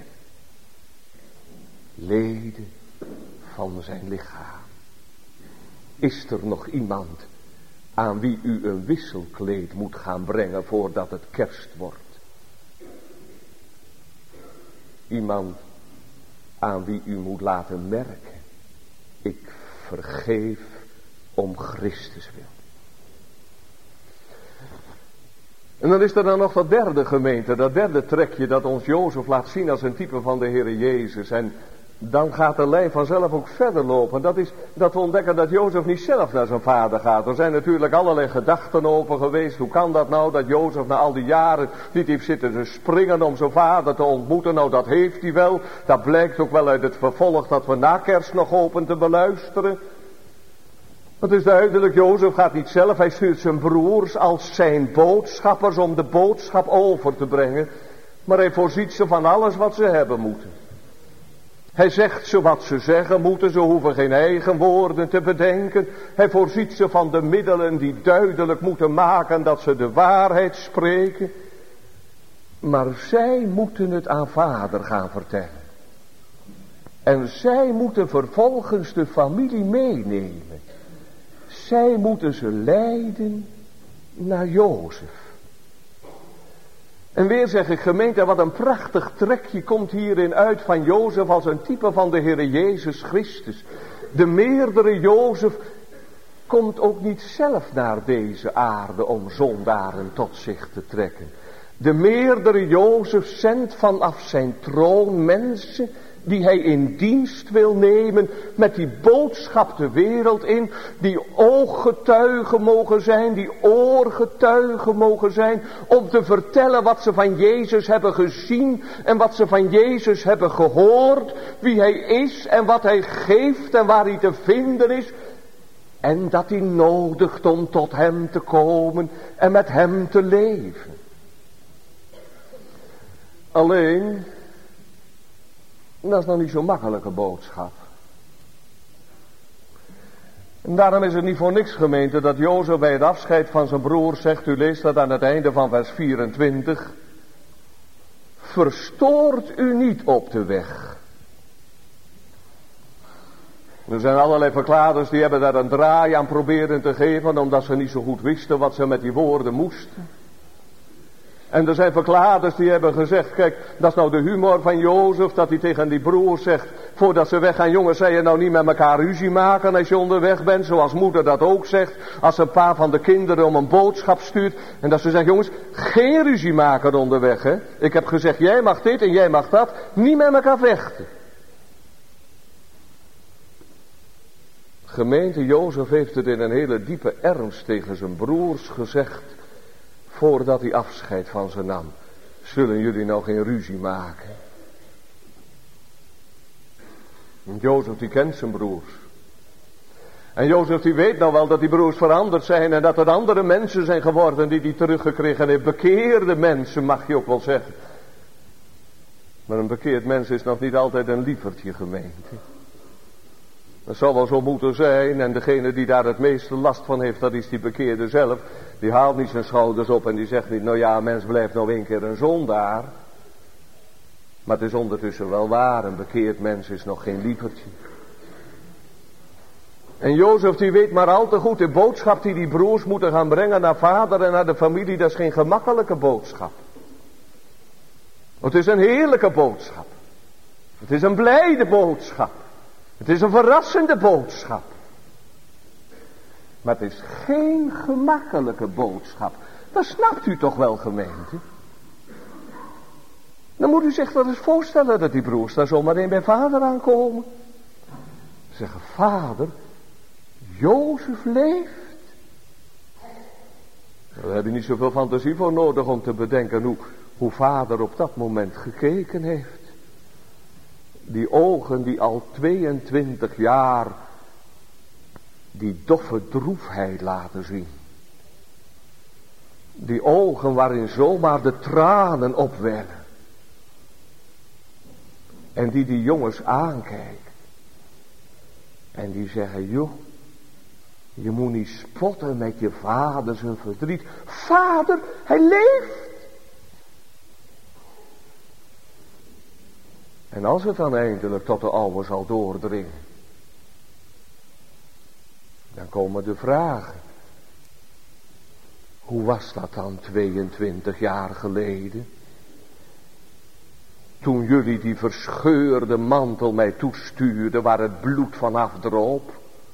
Leden van zijn lichaam. Is er nog iemand aan wie u een wisselkleed moet gaan brengen voordat het kerst wordt? Iemand aan wie u moet laten merken: ik vergeef om Christus wil. En dan is er dan nog dat derde, gemeente, dat derde trekje dat ons Jozef laat zien als een type van de Heere Jezus. En dan gaat de lijn vanzelf ook verder lopen. Dat is dat we ontdekken dat Jozef niet zelf naar zijn vader gaat. Er zijn natuurlijk allerlei gedachten over geweest. Hoe kan dat nou dat Jozef na al die jaren niet heeft zitten te springen om zijn vader te ontmoeten? Nou, dat heeft hij wel. Dat blijkt ook wel uit het vervolg dat we na kerst nog hopen te beluisteren. Het is duidelijk, Jozef gaat niet zelf. Hij stuurt zijn broers als zijn boodschappers om de boodschap over te brengen. Maar hij voorziet ze van alles wat ze hebben moeten. Hij zegt ze wat ze zeggen moeten, ze hoeven geen eigen woorden te bedenken. Hij voorziet ze van de middelen die duidelijk moeten maken dat ze de waarheid spreken. Maar zij moeten het aan vader gaan vertellen. En zij moeten vervolgens de familie meenemen. Zij moeten ze leiden naar Jozef. En weer zeg ik, gemeente, wat een prachtig trekje komt hierin uit van Jozef als een type van de Heere Jezus Christus. De meerdere Jozef komt ook niet zelf naar deze aarde om zondaren tot zich te trekken. De meerdere Jozef zendt vanaf zijn troon mensen die hij in dienst wil nemen, met die boodschap de wereld in, die ooggetuigen mogen zijn, die oorgetuigen mogen zijn, om te vertellen wat ze van Jezus hebben gezien en wat ze van Jezus hebben gehoord, wie hij is en wat hij geeft en waar hij te vinden is. En dat hij nodigt om tot hem te komen en met hem te leven. Alleen, dat is nog niet zo'n makkelijke boodschap. En daarom is het niet voor niks, gemeente, dat Jozef bij het afscheid van zijn broer zegt, u leest dat aan het einde van vers vierentwintig. Verstoort u niet op de weg. Er zijn allerlei verklaarders die hebben daar een draai aan proberen te geven, omdat ze niet zo goed wisten wat ze met die woorden moesten. En er zijn verklaarders die hebben gezegd, kijk, dat is nou de humor van Jozef, dat hij tegen die broers zegt, voordat ze weggaan, jongens, zij je nou niet met elkaar ruzie maken als je onderweg bent, zoals moeder dat ook zegt, als een paar van de kinderen om een boodschap stuurt, en dat ze zegt, jongens, geen ruzie maken onderweg, hè. Ik heb gezegd, jij mag dit en jij mag dat, niet met elkaar vechten. Gemeente, Jozef heeft het in een hele diepe ernst tegen zijn broers gezegd, voordat hij afscheid van ze nam. Zullen jullie nou geen ruzie maken? En Jozef die kent zijn broers. En Jozef die weet nou wel dat die broers veranderd zijn en dat er andere mensen zijn geworden die die teruggekregen heeft. Bekeerde mensen mag je ook wel zeggen. Maar een bekeerd mens is nog niet altijd een lievertje, gemeente. Dat zal wel zo moeten zijn en degene die daar het meeste last van heeft, dat is die bekeerde zelf. Die haalt niet zijn schouders op en die zegt niet, nou ja, mens blijft nou een keer een zondaar. Maar het is ondertussen wel waar, een bekeerd mens is nog geen lievertje. En Jozef die weet maar al te goed, de boodschap die die broers moeten gaan brengen naar vader en naar de familie, dat is geen gemakkelijke boodschap. Het is een heerlijke boodschap. Het is een blijde boodschap. Het is een verrassende boodschap. Maar het is geen gemakkelijke boodschap. Dat snapt u toch wel, gemeente? Dan moet u zich wel eens voorstellen dat die broers daar zomaar in bij vader aankomen. Zeggen, vader, Jozef leeft. Daar heb je niet zoveel fantasie voor nodig om te bedenken hoe, hoe vader op dat moment gekeken heeft. Die ogen die al tweeëntwintig jaar die doffe droefheid laten zien. Die ogen waarin zomaar de tranen opwellen. En die die jongens aankijken. En die zeggen, joh, je moet niet spotten met je vader zijn verdriet. Vader, hij leeft. En als het dan eindelijk tot de oude zal doordringen. Dan komen de vragen. Hoe was dat dan tweeëntwintig jaar geleden? Toen jullie die verscheurde mantel mij toestuurden waar het bloed van afdroop.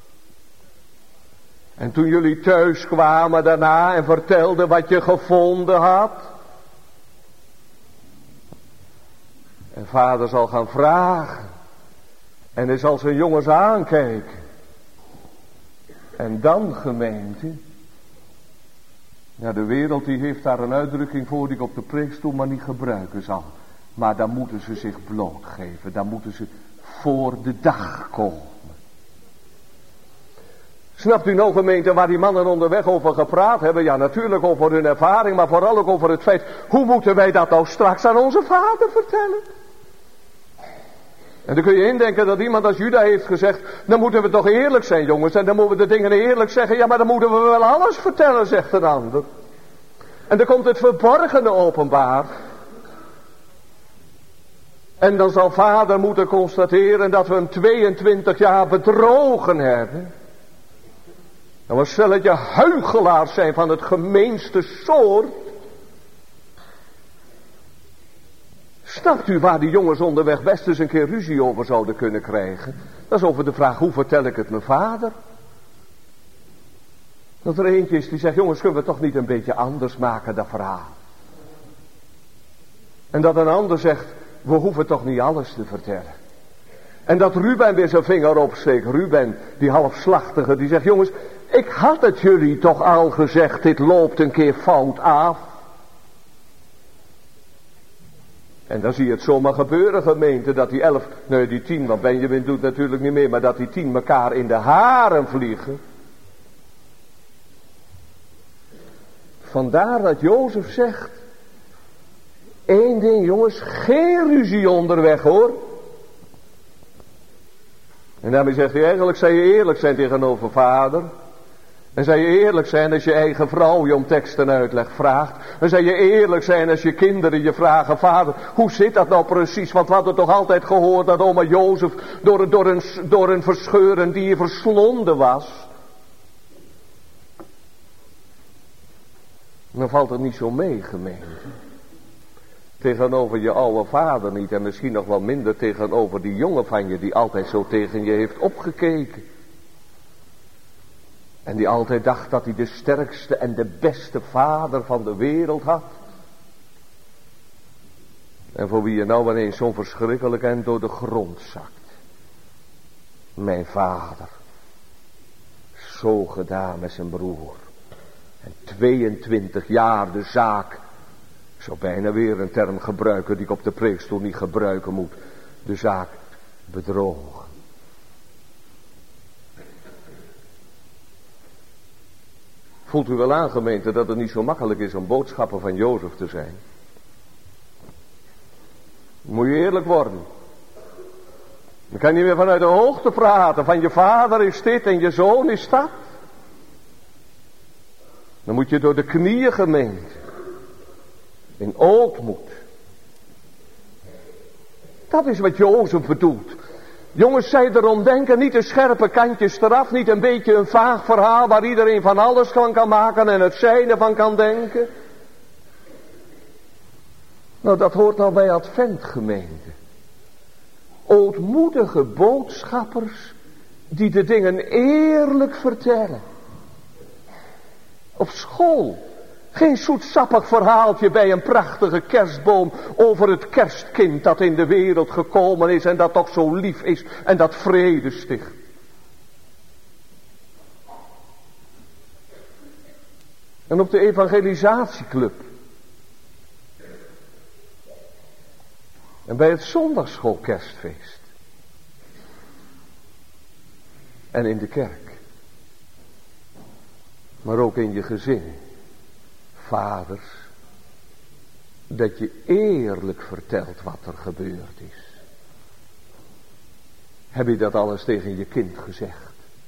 En toen jullie thuis kwamen daarna en vertelden wat je gevonden had. En vader zal gaan vragen. En hij zal zijn jongens aankijken. En dan gemeente. Ja, de wereld die heeft daar een uitdrukking voor die ik op de preekstoel maar niet gebruiken zal. Maar dan moeten ze zich blootgeven. Dan moeten ze voor de dag komen. Snapt u nou gemeente waar die mannen onderweg over gepraat hebben? Ja, natuurlijk over hun ervaring, maar vooral ook over het feit. Hoe moeten wij dat nou straks aan onze vader vertellen? En dan kun je indenken dat iemand als Juda heeft gezegd. Dan moeten we toch eerlijk zijn jongens. En dan moeten we de dingen eerlijk zeggen. Ja, maar dan moeten we wel alles vertellen, zegt een ander. En dan komt het verborgene openbaar. En dan zal vader moeten constateren dat we hem tweeëntwintig jaar bedrogen hebben. En we stelletje huichelaars zijn van het gemeenste soort. Snapt u waar die jongens onderweg best eens een keer ruzie over zouden kunnen krijgen? Dat is over de vraag, hoe vertel ik het mijn vader? Dat er eentje is die zegt, jongens, kunnen we het toch niet een beetje anders maken, dat verhaal? En dat een ander zegt, we hoeven toch niet alles te vertellen. En dat Ruben weer zijn vinger opsteekt. Ruben, die halfslachtige, die zegt, jongens, ik had het jullie toch al gezegd, dit loopt een keer fout af. En dan zie je het zomaar gebeuren, gemeente, dat die elf, nee die tien, want Benjamin doet natuurlijk niet meer, maar dat die tien elkaar in de haren vliegen. Vandaar dat Jozef zegt, één ding jongens, geen ruzie onderweg hoor. En daarmee zegt hij, eigenlijk zou je eerlijk zijn tegenover vader. En zou je eerlijk zijn als je eigen vrouw je om tekst en uitleg vraagt. En zou je eerlijk zijn als je kinderen je vragen, vader, hoe zit dat nou precies? Want we hadden toch altijd gehoord dat oma Jozef door, door, een, door een verscheuren dier verslonden was. Dan valt het niet zo mee, gemeente. Tegenover je oude vader niet en misschien nog wel minder tegenover die jongen van je die altijd zo tegen je heeft opgekeken. En die altijd dacht dat hij de sterkste en de beste vader van de wereld had. En voor wie je nou ineens zo'n verschrikkelijk en door de grond zakt. Mijn vader. Zo gedaan met zijn broer. En tweeëntwintig jaar de zaak. Ik zou bijna weer een term gebruiken die ik op de preekstoel niet gebruiken moet. De zaak bedrogen. Voelt u wel aan, gemeente, dat het niet zo makkelijk is om boodschapper van Jozef te zijn? Moet je eerlijk worden. Dan kan je niet meer vanuit de hoogte praten. Van je vader is dit en je zoon is dat. Dan moet je door de knieën, gemeente. In ootmoed. Dat is wat Jozef bedoelt. Jongens, zij erom denken, niet de scherpe kantjes eraf, niet een beetje een vaag verhaal waar iedereen van alles van kan maken en het zijne van kan denken. Nou, dat hoort nou bij Adventgemeente. Ootmoedige boodschappers die de dingen eerlijk vertellen. Op school. Geen zoetsappig verhaaltje bij een prachtige kerstboom over het kerstkind dat in de wereld gekomen is en dat toch zo lief is en dat vrede sticht. En op de evangelisatieclub. En bij het zondagsschoolkerstfeest. En in de kerk. Maar ook in je gezin. Vaders. Dat je eerlijk vertelt wat er gebeurd is. Heb je dat alles tegen je kind gezegd?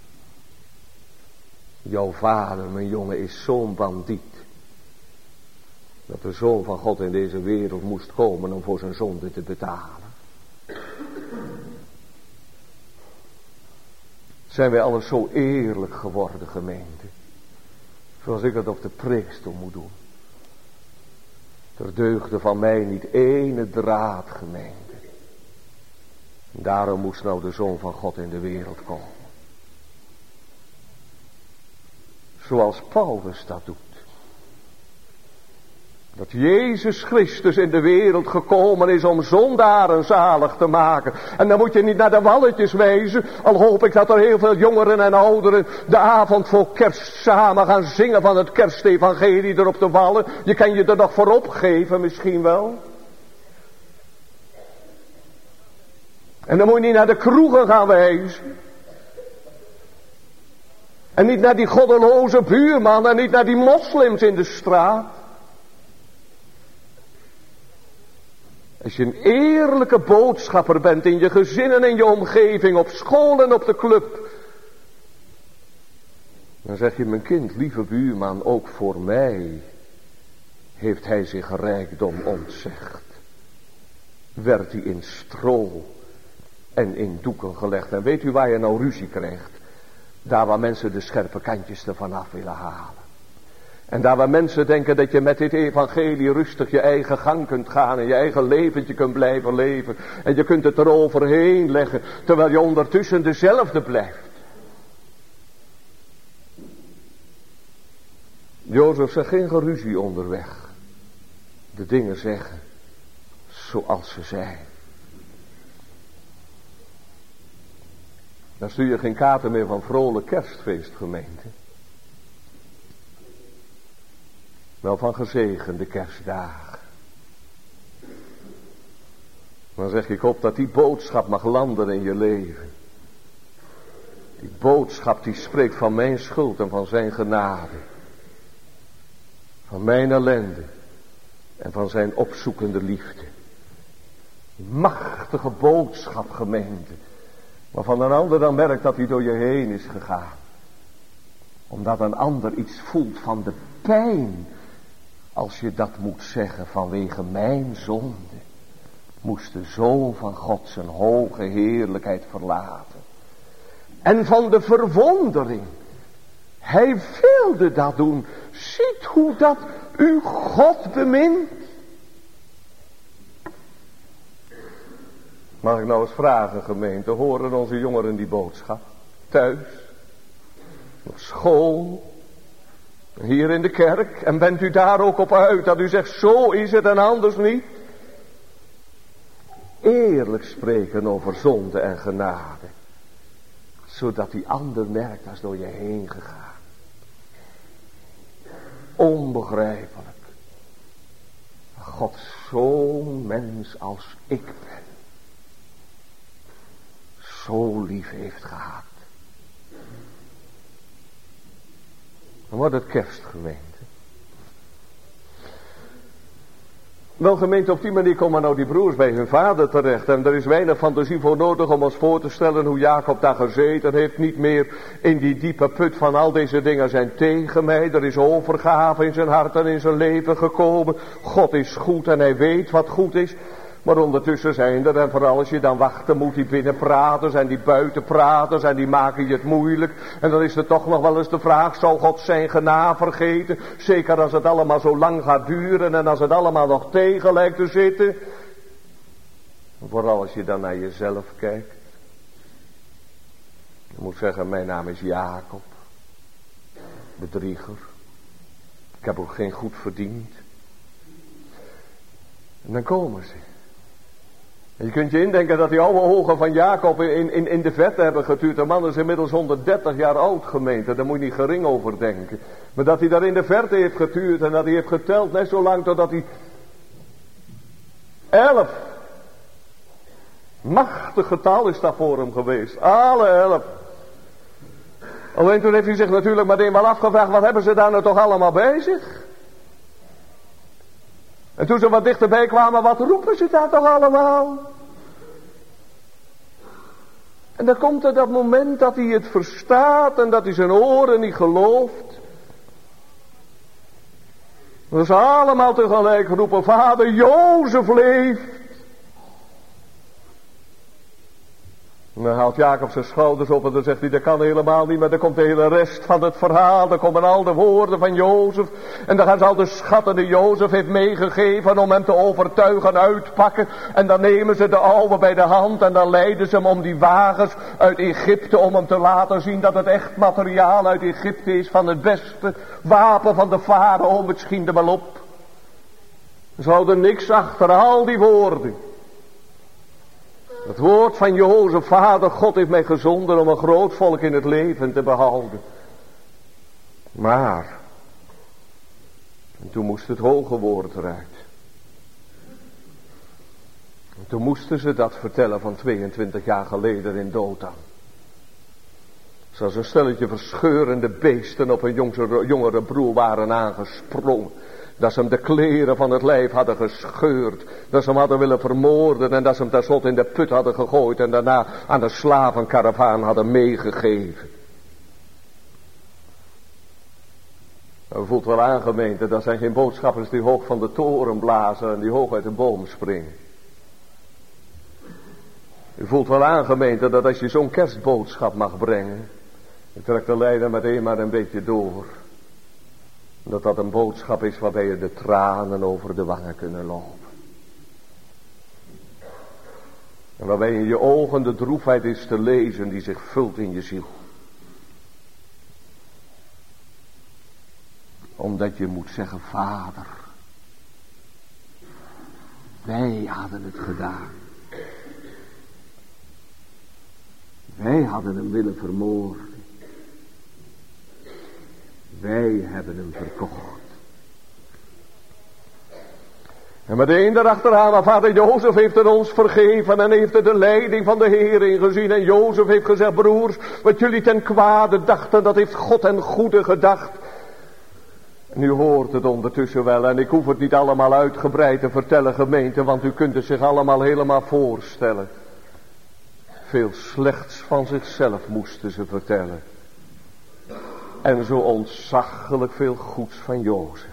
Jouw vader, mijn jongen, is zo'n bandiet. Dat de Zoon van God in deze wereld moest komen om voor zijn zonde te betalen. Zijn wij alles zo eerlijk geworden, gemeente? Zoals ik het op de preekstoel moet doen. Er deugde van mij niet ene draad, gemeente. Daarom moest nou de Zoon van God in de wereld komen. Zoals Paulus dat doet. Dat Jezus Christus in de wereld gekomen is om zondaren zalig te maken. En dan moet je niet naar de walletjes wijzen. Al hoop ik dat er heel veel jongeren en ouderen de avond voor kerst samen gaan zingen van het kerstevangelie er op de wallen. Je kan je er nog voor opgeven misschien wel. En dan moet je niet naar de kroegen gaan wijzen. En niet naar die goddeloze buurman en niet naar die moslims in de straat. Als je een eerlijke boodschapper bent in je gezin en in je omgeving, op school en op de club. Dan zeg je, mijn kind, lieve buurman, ook voor mij heeft hij zich rijkdom ontzegd. Werd hij in stro en in doeken gelegd. En weet u waar je nou ruzie krijgt? Daar waar mensen de scherpe kantjes ervan af willen halen. En daar waar mensen denken dat je met dit evangelie rustig je eigen gang kunt gaan. En je eigen leventje kunt blijven leven. En je kunt het eroverheen leggen. Terwijl je ondertussen dezelfde blijft. Jozef zegt geen geruzie onderweg. De dingen zeggen zoals ze zijn. Dan stuur je geen kaarten meer van vrolijk kerstfeest, gemeente. Wel van gezegende kerstdagen. Dan zeg ik, ik hoop dat die boodschap mag landen in je leven. Die boodschap die spreekt van mijn schuld en van zijn genade. Van mijn ellende en van zijn opzoekende liefde. Die machtige boodschap, gemeente. Waarvan een ander dan merkt dat hij door je heen is gegaan. Omdat een ander iets voelt van de pijn. Als je dat moet zeggen, vanwege mijn zonde. Moest de Zoon van God zijn hoge heerlijkheid verlaten. En van de verwondering. Hij wilde dat doen. Ziet hoe dat u God bemint. Mag ik nou eens vragen, gemeente, horen onze jongeren die boodschap? Thuis, op school, hier in de kerk. En bent u daar ook op uit dat u zegt, zo is het en anders niet? Eerlijk spreken over zonde en genade. Zodat die ander merkt, dat is door je heen gegaan. Onbegrijpelijk. God zo'n mens als ik ben. Zo lief heeft gehad. Dan wordt het kerstgemeente. Wel gemeente, op die manier komen nou die broers bij hun vader terecht. En er is weinig fantasie voor nodig om ons voor te stellen hoe Jacob daar gezeten heeft. Niet meer in die diepe put van al deze dingen zijn tegen mij. Er is overgave in zijn hart en in zijn leven gekomen. God is goed en hij weet wat goed is. Maar ondertussen zijn er, en vooral als je dan wachten moet, die binnenpraters en die buitenpraters en die maken je het moeilijk. En dan is er toch nog wel eens de vraag, zal God zijn genade vergeten? Zeker als het allemaal zo lang gaat duren en als het allemaal nog tegen lijkt te zitten. Vooral als je dan naar jezelf kijkt. Je moet zeggen, mijn naam is Jacob. Bedrieger. Ik heb ook geen goed verdiend. En dan komen ze. Je kunt je indenken dat die oude ogen van Jacob in, in, in de verte hebben getuurd. De man is inmiddels honderddertig jaar oud, gemeente. Daar moet je niet gering over denken. Maar dat hij daar in de verte heeft getuurd en dat hij heeft geteld net zo lang totdat hij elf. Machtig getal is dat voor hem geweest. Alle elf. Alleen toen heeft hij zich natuurlijk meteen wel afgevraagd, wat hebben ze daar nou toch allemaal bij zich? En toen ze wat dichterbij kwamen, wat roepen ze daar toch allemaal? En dan komt er dat moment dat hij het verstaat en dat hij zijn oren niet gelooft. Dat ze allemaal tegelijk roepen, vader Jozef leeft. En dan haalt Jacob zijn schouders op en dan zegt hij, dat kan helemaal niet, maar dan komt de hele rest van het verhaal. Dan komen al de woorden van Jozef. En dan gaan ze al de schatten die Jozef heeft meegegeven om hem te overtuigen uitpakken. En dan nemen ze de oude bij de hand en dan leiden ze hem om die wagens uit Egypte. Om hem te laten zien dat het echt materiaal uit Egypte is van het beste wapen van de farao. Misschien er wel op. Ze houden niks achter, al die woorden. Het woord van Jozef, vader, God heeft mij gezonden om een groot volk in het leven te behouden. Maar, en toen moest het hoge woord eruit. En toen moesten ze dat vertellen van tweeëntwintig jaar geleden in Dothan. Zoals een stelletje verscheurende beesten op een jongere, jongere broer waren aangesprongen. Dat ze hem de kleren van het lijf hadden gescheurd. Dat ze hem hadden willen vermoorden. En dat ze hem tenslotte in de put hadden gegooid. En daarna aan de slavenkaravaan hadden meegegeven. U voelt wel aan, gemeente. Dat zijn geen boodschappers die hoog van de toren blazen. En die hoog uit de boom springen. U voelt wel aan, gemeente, dat als je zo'n kerstboodschap mag brengen. Ik trek de leider meteen maar een beetje door. Dat dat een boodschap is waarbij je de tranen over de wangen kunnen lopen. En waarbij in je ogen de droefheid is te lezen die zich vult in je ziel. Omdat je moet zeggen, vader, wij hadden het gedaan. Wij hadden hem willen vermoorden. Wij hebben hem verkocht. En meteen daarachteraan, maar vader Jozef heeft het ons vergeven en heeft er de leiding van de Heer ingezien. En Jozef heeft gezegd, broers, wat jullie ten kwade dachten, dat heeft God ten goede gedacht. En u hoort het ondertussen wel en ik hoef het niet allemaal uitgebreid te vertellen, gemeente, want u kunt het zich allemaal helemaal voorstellen. Veel slechts van zichzelf moesten ze vertellen. En zo ontzaglijk veel goeds van Jozef.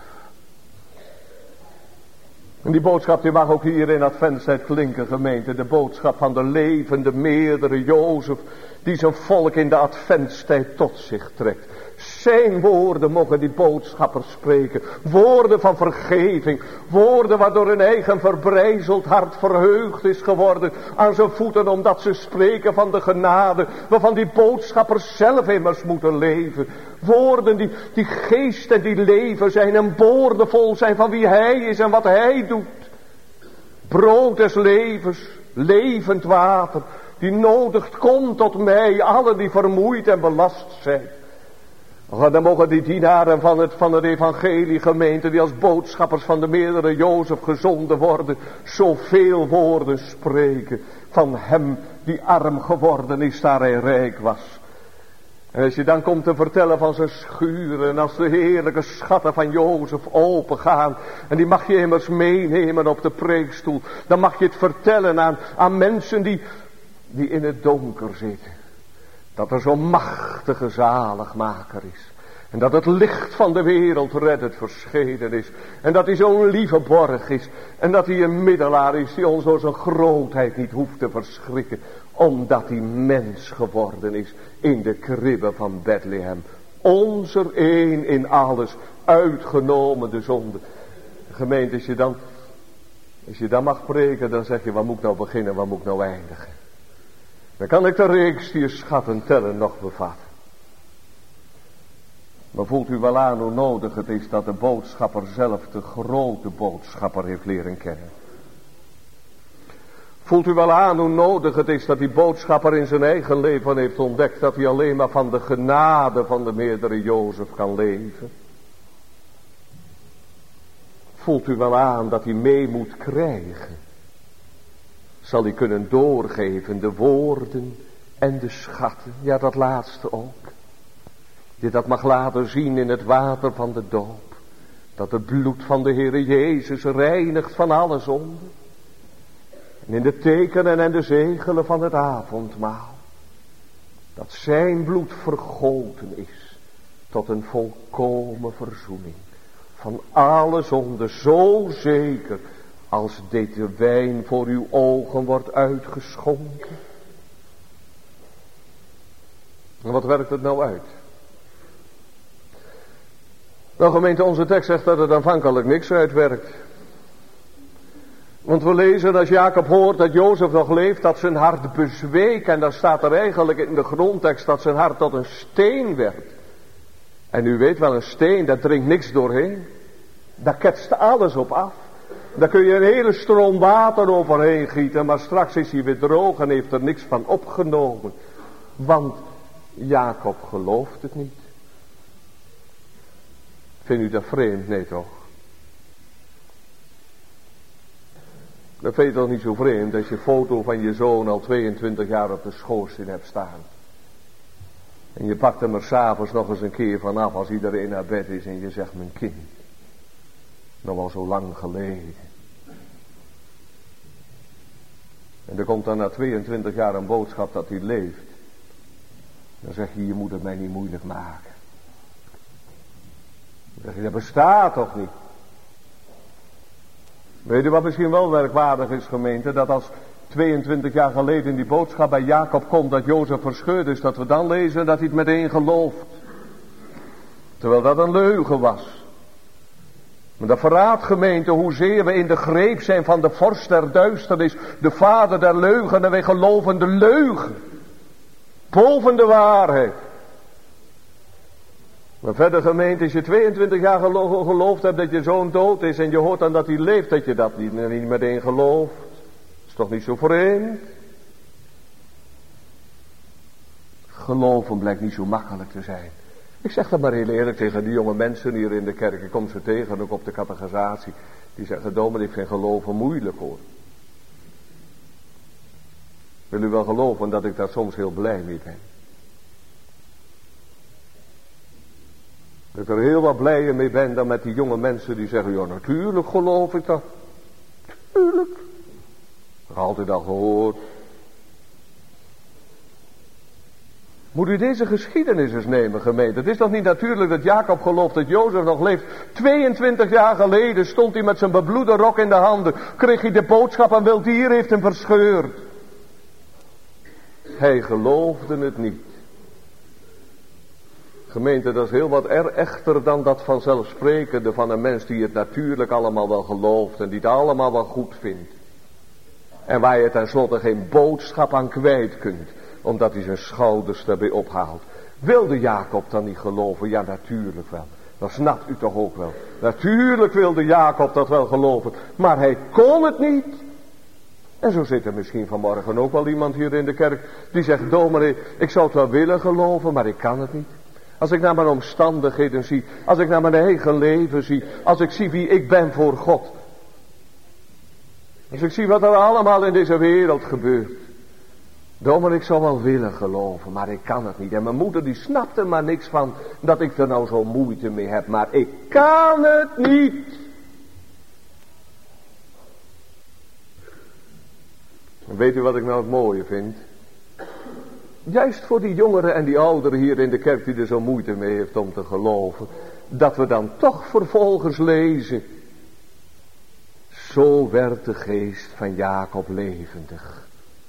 En die boodschap die mag ook hier in Adventstijd klinken, gemeente. De boodschap van de levende meerdere Jozef. Die zijn volk in de Adventstijd tot zich trekt. Zijn woorden mogen die boodschappers spreken. Woorden van vergeving. Woorden waardoor hun eigen verbrijzeld hart verheugd is geworden aan zijn voeten. Omdat ze spreken van de genade waarvan die boodschappers zelf immers moeten leven. Woorden die, die geest en die leven zijn en boordevol zijn van wie hij is en wat hij doet. Brood des levens, levend water. Die nodigt, kom tot mij, allen die vermoeid en belast zijn. Oh, dan mogen die dienaren van het, van het evangelie gemeente, die als boodschappers van de meerdere Jozef gezonden worden, zoveel woorden spreken van hem die arm geworden is daar hij rijk was. En als je dan komt te vertellen van zijn schuren en als de heerlijke schatten van Jozef opengaan. En die mag je immers meenemen op de preekstoel. Dan mag je het vertellen aan, aan mensen die, die in het donker zitten. Dat er zo'n machtige zaligmaker is. En dat het licht van de wereld reddend verschenen is. En dat hij zo'n lieve borg is. En dat hij een middelaar is die ons door zijn grootheid niet hoeft te verschrikken. Omdat hij mens geworden is in de kribbe van Bethlehem. Onzer een in alles, uitgenomen de zonde. Gemeente, als je dan, als je dan mag preken, dan zeg je, waar moet ik nou beginnen, waar moet ik nou eindigen? Dan kan ik de reeks die je schatten tellen nog bevatten. Maar voelt u wel aan hoe nodig het is dat de boodschapper zelf de grote boodschapper heeft leren kennen. Voelt u wel aan hoe nodig het is dat die boodschapper in zijn eigen leven heeft ontdekt dat hij alleen maar van de genade van de meerdere Jozef kan leven? Voelt u wel aan dat hij mee moet krijgen? Zal hij kunnen doorgeven de woorden en de schatten, ja dat laatste ook. Dit dat mag laten zien in het water van de doop. Dat het bloed van de Heere Jezus reinigt van alle zonde. En in de tekenen en de zegelen van het avondmaal. Dat zijn bloed vergoten is tot een volkomen verzoening. Van alle zonde zo zeker als deze wijn voor uw ogen wordt uitgeschonken. En wat werkt het nou uit? Nou gemeente, onze tekst zegt dat het aanvankelijk niks uitwerkt. Want we lezen als Jacob hoort dat Jozef nog leeft, dat zijn hart bezweek. En dan staat er eigenlijk in de grondtekst dat zijn hart tot een steen werd. En u weet wel, een steen, daar dringt niks doorheen. Daar ketst alles op af. Daar kun je een hele stroom water overheen gieten, maar straks is hij weer droog en heeft er niks van opgenomen. Want Jacob gelooft het niet. Vindt u dat vreemd? Nee toch? Dat vind je toch niet zo vreemd als je foto van je zoon al tweeëntwintig jaar op de schoorsteen hebt staan. En je pakt hem er s'avonds nog eens een keer vanaf als iedereen naar bed is en je zegt mijn kind. Nog al zo lang geleden. En er komt dan na tweeëntwintig jaar een boodschap dat hij leeft. Dan zeg je, je moet het mij niet moeilijk maken. Dan zeg je, dat bestaat toch niet. Weet u wat misschien wel merkwaardig is, gemeente? Dat als tweeëntwintig jaar geleden die boodschap bij Jacob komt dat Jozef verscheurd is, dat we dan lezen dat hij het meteen gelooft. Terwijl dat een leugen was. Maar dat verraadt, gemeente, hoezeer we in de greep zijn van de vorst der duisternis, de vader der leugen, en wij geloven de leugen. Boven de waarheid. Maar verder, gemeente, als je tweeëntwintig jaar gelo- geloofd hebt dat je zoon dood is en je hoort dan dat hij leeft, dat je dat niet, niet meteen gelooft. Dat is toch niet zo vreemd? Geloven blijkt niet zo makkelijk te zijn. Ik zeg dat maar heel eerlijk tegen die jonge mensen hier in de kerk. Ik kom ze tegen, ook op de catechisatie. Die zeggen, dominee, ik vind geloven moeilijk hoor. Wil u wel geloven dat ik daar soms heel blij mee ben? Dat ik er heel wat blijer mee ben dan met die jonge mensen die zeggen, ja natuurlijk geloof ik dat. Tuurlijk. Ik heb altijd al gehoord. Moet u deze geschiedenis eens nemen, gemeente. Het is toch niet natuurlijk dat Jacob gelooft dat Jozef nog leeft. tweeëntwintig jaar geleden stond hij met zijn bebloede rok in de handen. Kreeg hij de boodschap en wild dier heeft hem verscheurd. Hij geloofde het niet. Gemeente, dat is heel wat er echter dan dat vanzelfsprekende van een mens die het natuurlijk allemaal wel gelooft en die het allemaal wel goed vindt. En waar je tenslotte geen boodschap aan kwijt kunt, omdat hij zijn schouders erbij ophaalt. Wilde Jacob dan niet geloven? Ja, natuurlijk wel. Dat snapt u toch ook wel. Natuurlijk wilde Jacob dat wel geloven, maar hij kon het niet. En zo zit er misschien vanmorgen ook wel iemand hier in de kerk die zegt, dominee, ik zou het wel willen geloven, maar ik kan het niet. Als ik naar mijn omstandigheden zie, als ik naar mijn eigen leven zie, als ik zie wie ik ben voor God. Als ik zie wat er allemaal in deze wereld gebeurt. Dominee, ik zou wel willen geloven, maar ik kan het niet. En mijn moeder die snapt er maar niks van dat ik er nou zo moeite mee heb, maar ik kan het niet. En weet u wat ik nou het mooie vind? Juist voor die jongeren en die ouderen hier in de kerk die er zo moeite mee heeft om te geloven. Dat we dan toch vervolgens lezen. Zo werd de geest van Jacob levendig.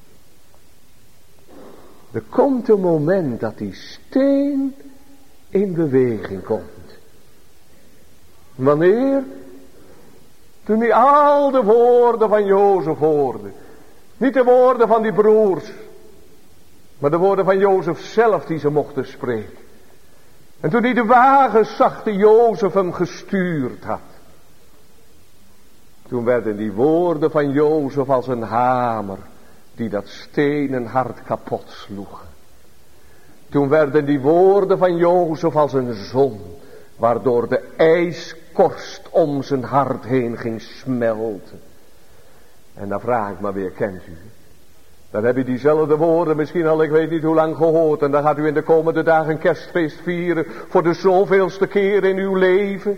Er komt een moment dat die steen in beweging komt. Wanneer? Toen hij al de woorden van Jozef hoorde. Niet de woorden van die broers. Maar de woorden van Jozef zelf die ze mochten spreken. En toen hij de wagen zag die Jozef hem gestuurd had. Toen werden die woorden van Jozef als een hamer die dat stenen hart kapot sloegen. Toen werden die woorden van Jozef als een zon waardoor de ijskorst om zijn hart heen ging smelten. En dan vraag ik maar weer, kent u? Dan heb je diezelfde woorden misschien al, ik weet niet hoe lang gehoord. En dan gaat u in de komende dagen een kerstfeest vieren voor de zoveelste keer in uw leven.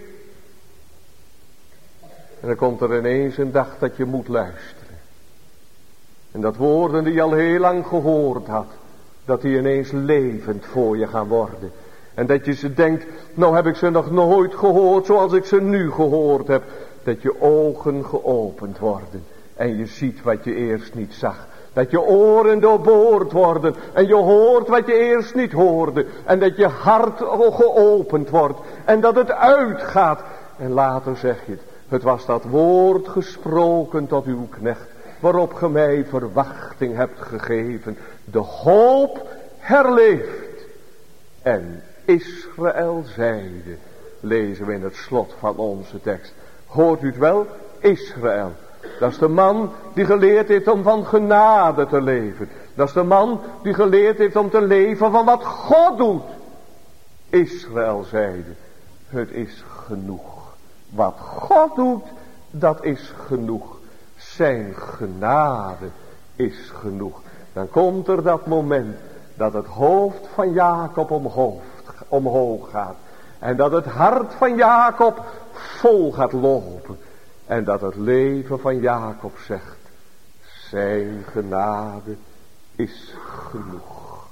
En dan komt er ineens een dag dat je moet luisteren. En dat woorden die je al heel lang gehoord had, dat die ineens levend voor je gaan worden. En dat je ze denkt, nou heb ik ze nog nooit gehoord zoals ik ze nu gehoord heb. Dat je ogen geopend worden en je ziet wat je eerst niet zag. Dat je oren doorboord worden en je hoort wat je eerst niet hoorde. En dat je hart geopend wordt en dat het uitgaat. En later zeg je het, het was dat woord gesproken tot uw knecht, waarop ge mij verwachting hebt gegeven. De hoop herleeft. En Israël zeide, lezen we in het slot van onze tekst. Hoort u het wel? Israël. Dat is de man die geleerd heeft om van genade te leven. Dat is de man die geleerd heeft om te leven van wat God doet. Israël zeide, het is genoeg. Wat God doet, dat is genoeg. Zijn genade is genoeg. Dan komt er dat moment dat het hoofd van Jacob omhoog, omhoog gaat. En dat het hart van Jacob vol gaat lopen. En dat het leven van Jacob zegt, zijn genade is genoeg.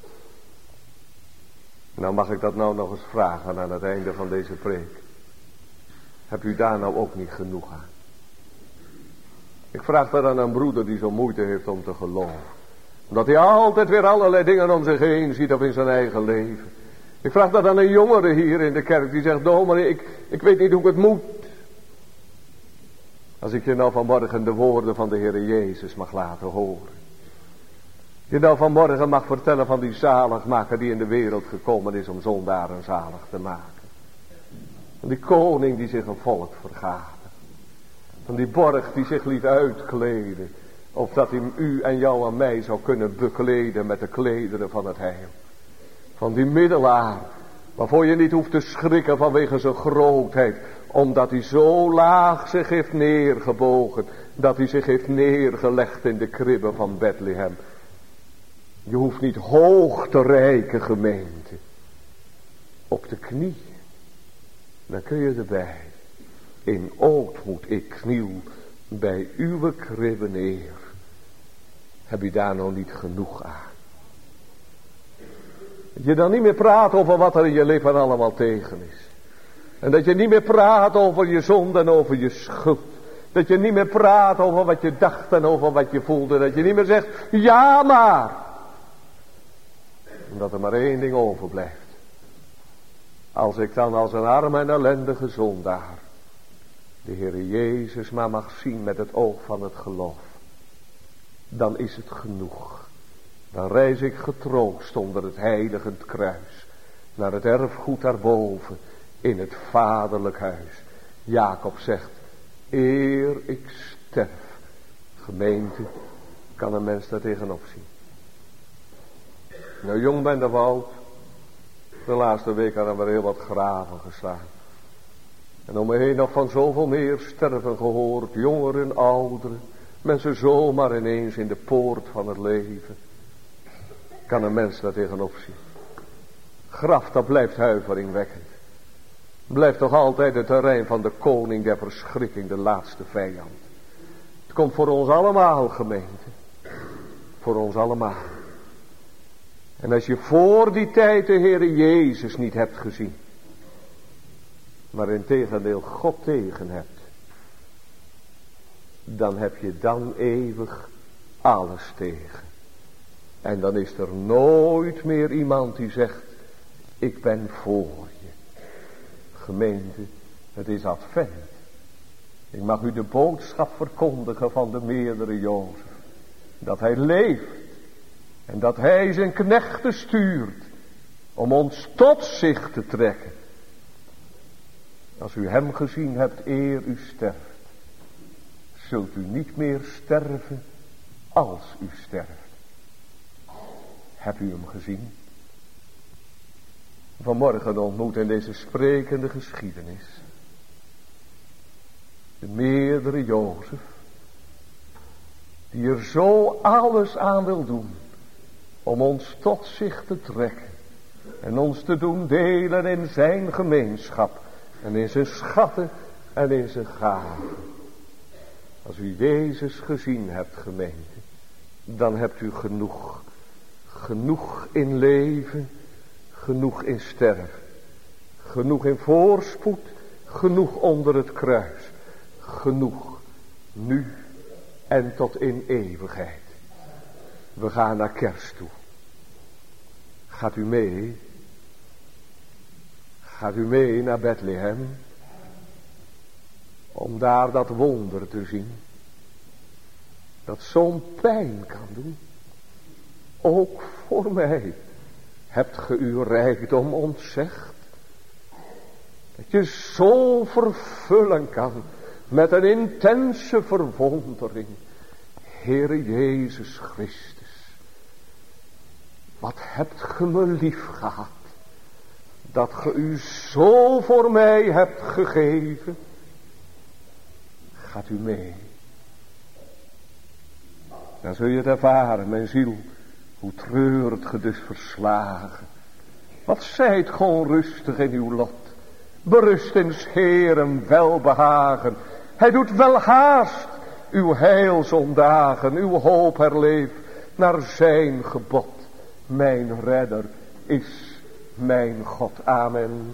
Nou mag ik dat nou nog eens vragen aan het einde van deze preek. Hebt u daar nou ook niet genoeg aan? Ik vraag dat aan een broeder die zo moeite heeft om te geloven. Omdat hij altijd weer allerlei dingen om zich heen ziet of in zijn eigen leven. Ik vraag dat aan een jongere hier in de kerk die zegt, dominee, ik, ik weet niet hoe ik het moet. Als ik je nou vanmorgen de woorden van de Heer Jezus mag laten horen. Je nou vanmorgen mag vertellen van die zaligmaker die in de wereld gekomen is om zondaren zalig te maken. Van die koning die zich een volk vergaat. Van die borg die zich liet uitkleden. Opdat hij u en jou en mij zou kunnen bekleden met de klederen van het heil. Van die middelaar waarvoor je niet hoeft te schrikken vanwege zijn grootheid. Omdat hij zo laag zich heeft neergebogen. Dat hij zich heeft neergelegd in de kribben van Bethlehem. Je hoeft niet hoog te reiken, gemeente. Op de knie. Dan kun je erbij. In ootmoed ik kniel bij uw kribben neer. Heb je daar nou niet genoeg aan? Dat je dan niet meer praat over wat er in je leven allemaal tegen is. En dat je niet meer praat over je zonde en over je schuld. Dat je niet meer praat over wat je dacht en over wat je voelde. Dat je niet meer zegt, ja maar. Omdat er maar één ding overblijft. Als ik dan als een arme en ellendige zondaar de Heer Jezus maar mag zien met het oog van het geloof. Dan is het genoeg. Dan reis ik getroost onder het heiligend kruis. Naar het erfgoed daarboven. In het vaderlijk huis. Jacob zegt, eer ik sterf. Gemeente, kan een mens daar tegenop zien. Nou, jong ben of oud. De laatste week hadden we heel wat graven gestaan. En om me heen nog van zoveel meer sterven gehoord. Jongeren, ouderen. Mensen zomaar ineens in de poort van het leven. Kan een mens daar tegenop zien. Graf, dat blijft huiveringwekkend. Blijft toch altijd het terrein van de koning der verschrikking, de laatste vijand. Het komt voor ons allemaal, gemeente. Voor ons allemaal. En als je voor die tijd de Heer Jezus niet hebt gezien. Maar in tegendeel God tegen hebt. Dan heb je dan eeuwig alles tegen. En dan is er nooit meer iemand die zegt, ik ben voor je. Gemeente, het is advent. Ik mag u de boodschap verkondigen van de meerdere Jozef. Dat hij leeft. En dat hij zijn knechten stuurt. Om ons tot zich te trekken. Als u hem gezien hebt eer u sterft. zult u niet meer sterven als u sterft. Hebt u hem gezien? Vanmorgen ontmoet in deze sprekende geschiedenis de meerdere Jozef, die er zo alles aan wil doen om ons tot zich te trekken en ons te doen delen in zijn gemeenschap en in zijn schatten en in zijn gaven. Als u Jezus gezien hebt, gemeente, dan hebt u genoeg. Genoeg in leven, genoeg in sterven. Genoeg in voorspoed, genoeg onder het kruis. Genoeg, nu en tot in eeuwigheid. We gaan naar kerst toe. Gaat u mee? Gaat u mee naar Bethlehem? Om daar dat wonder te zien. Dat zo'n pijn kan doen. Ook voor mij. Hebt ge uw rijkdom ontzegd? Dat je zo vervullen kan. Met een intense verwondering. Heere Jezus Christus. Wat hebt ge me lief gehad. Dat ge u zo voor mij hebt gegeven. Gaat u mee. Dan zul je het ervaren, mijn ziel. Hoe treurt ge dus verslagen. Wat zijt gewoon rustig in uw lot. Berust in 's Heeren welbehagen. Hij doet wel haast uw heil zondagen. Uw hoop herleef naar zijn gebod. Mijn redder is mijn God. Amen.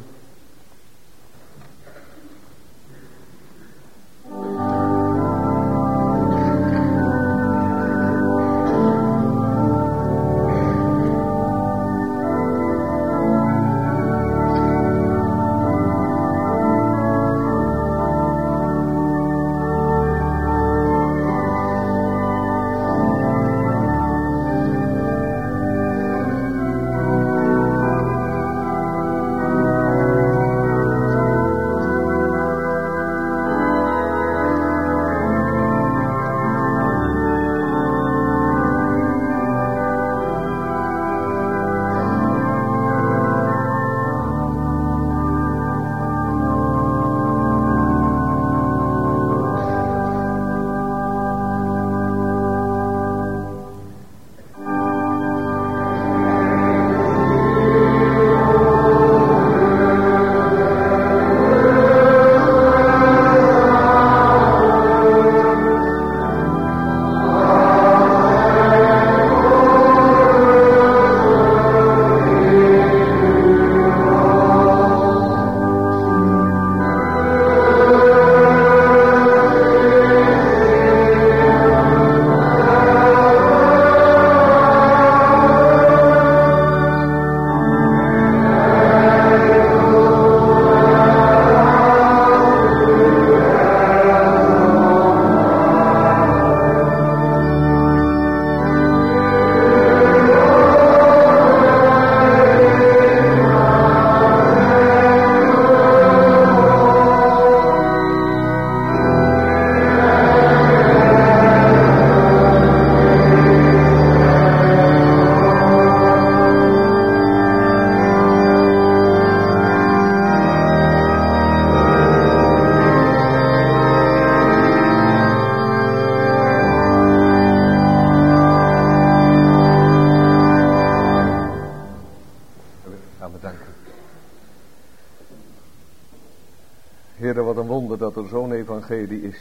Dat er zo'n evangelie is.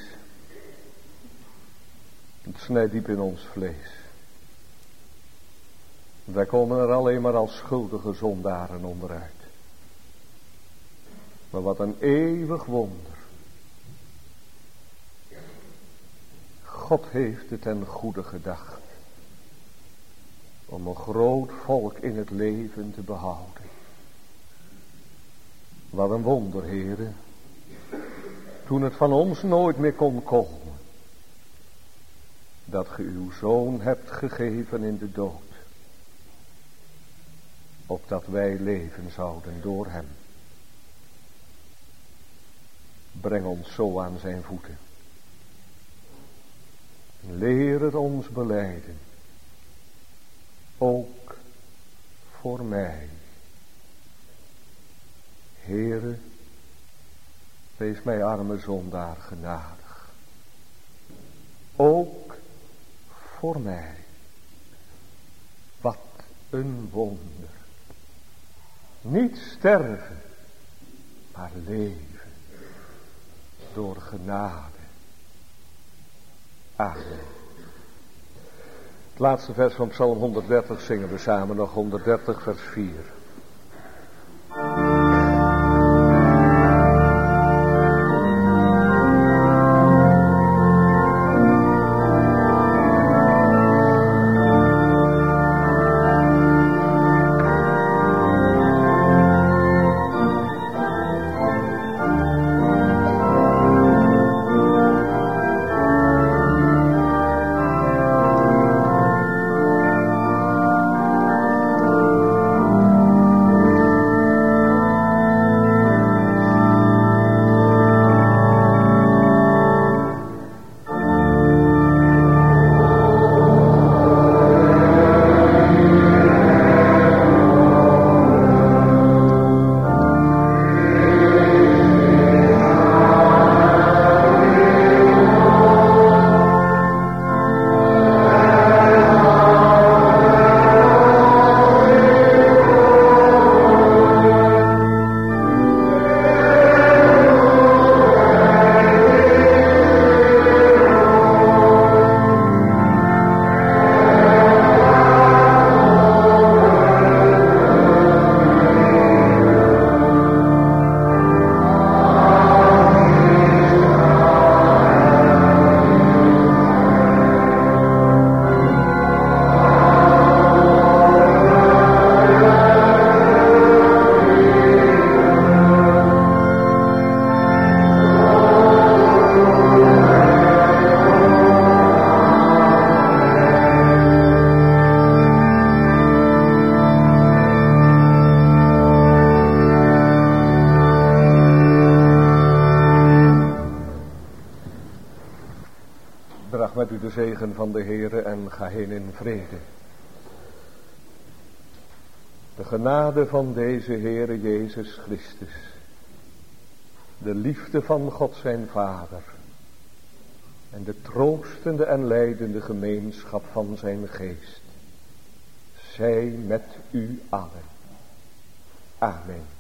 Het snijdt diep in ons vlees. Wij komen er alleen maar als schuldige zondaren onderuit. Maar wat een eeuwig wonder. God heeft het ten goede gedacht. Om een groot volk in het leven te behouden. Wat een wonder, Heere. Toen het van ons nooit meer kon komen. Dat ge uw zoon hebt gegeven in de dood. Opdat wij leven zouden door hem. Breng ons zo aan zijn voeten. Leer het ons belijden. Ook voor mij. Heere, wees mij arme zondaar genadig. Ook voor mij. Wat een wonder. Niet sterven, maar leven. Door genade. Amen. Het laatste vers van Psalm honderddertig zingen we samen nog. honderddertig vers vier. Met u de zegen van de Heere en ga heen in vrede. De genade van deze Heere Jezus Christus. De liefde van God zijn Vader. En de troostende en leidende gemeenschap van zijn geest. Zij met u allen. Amen.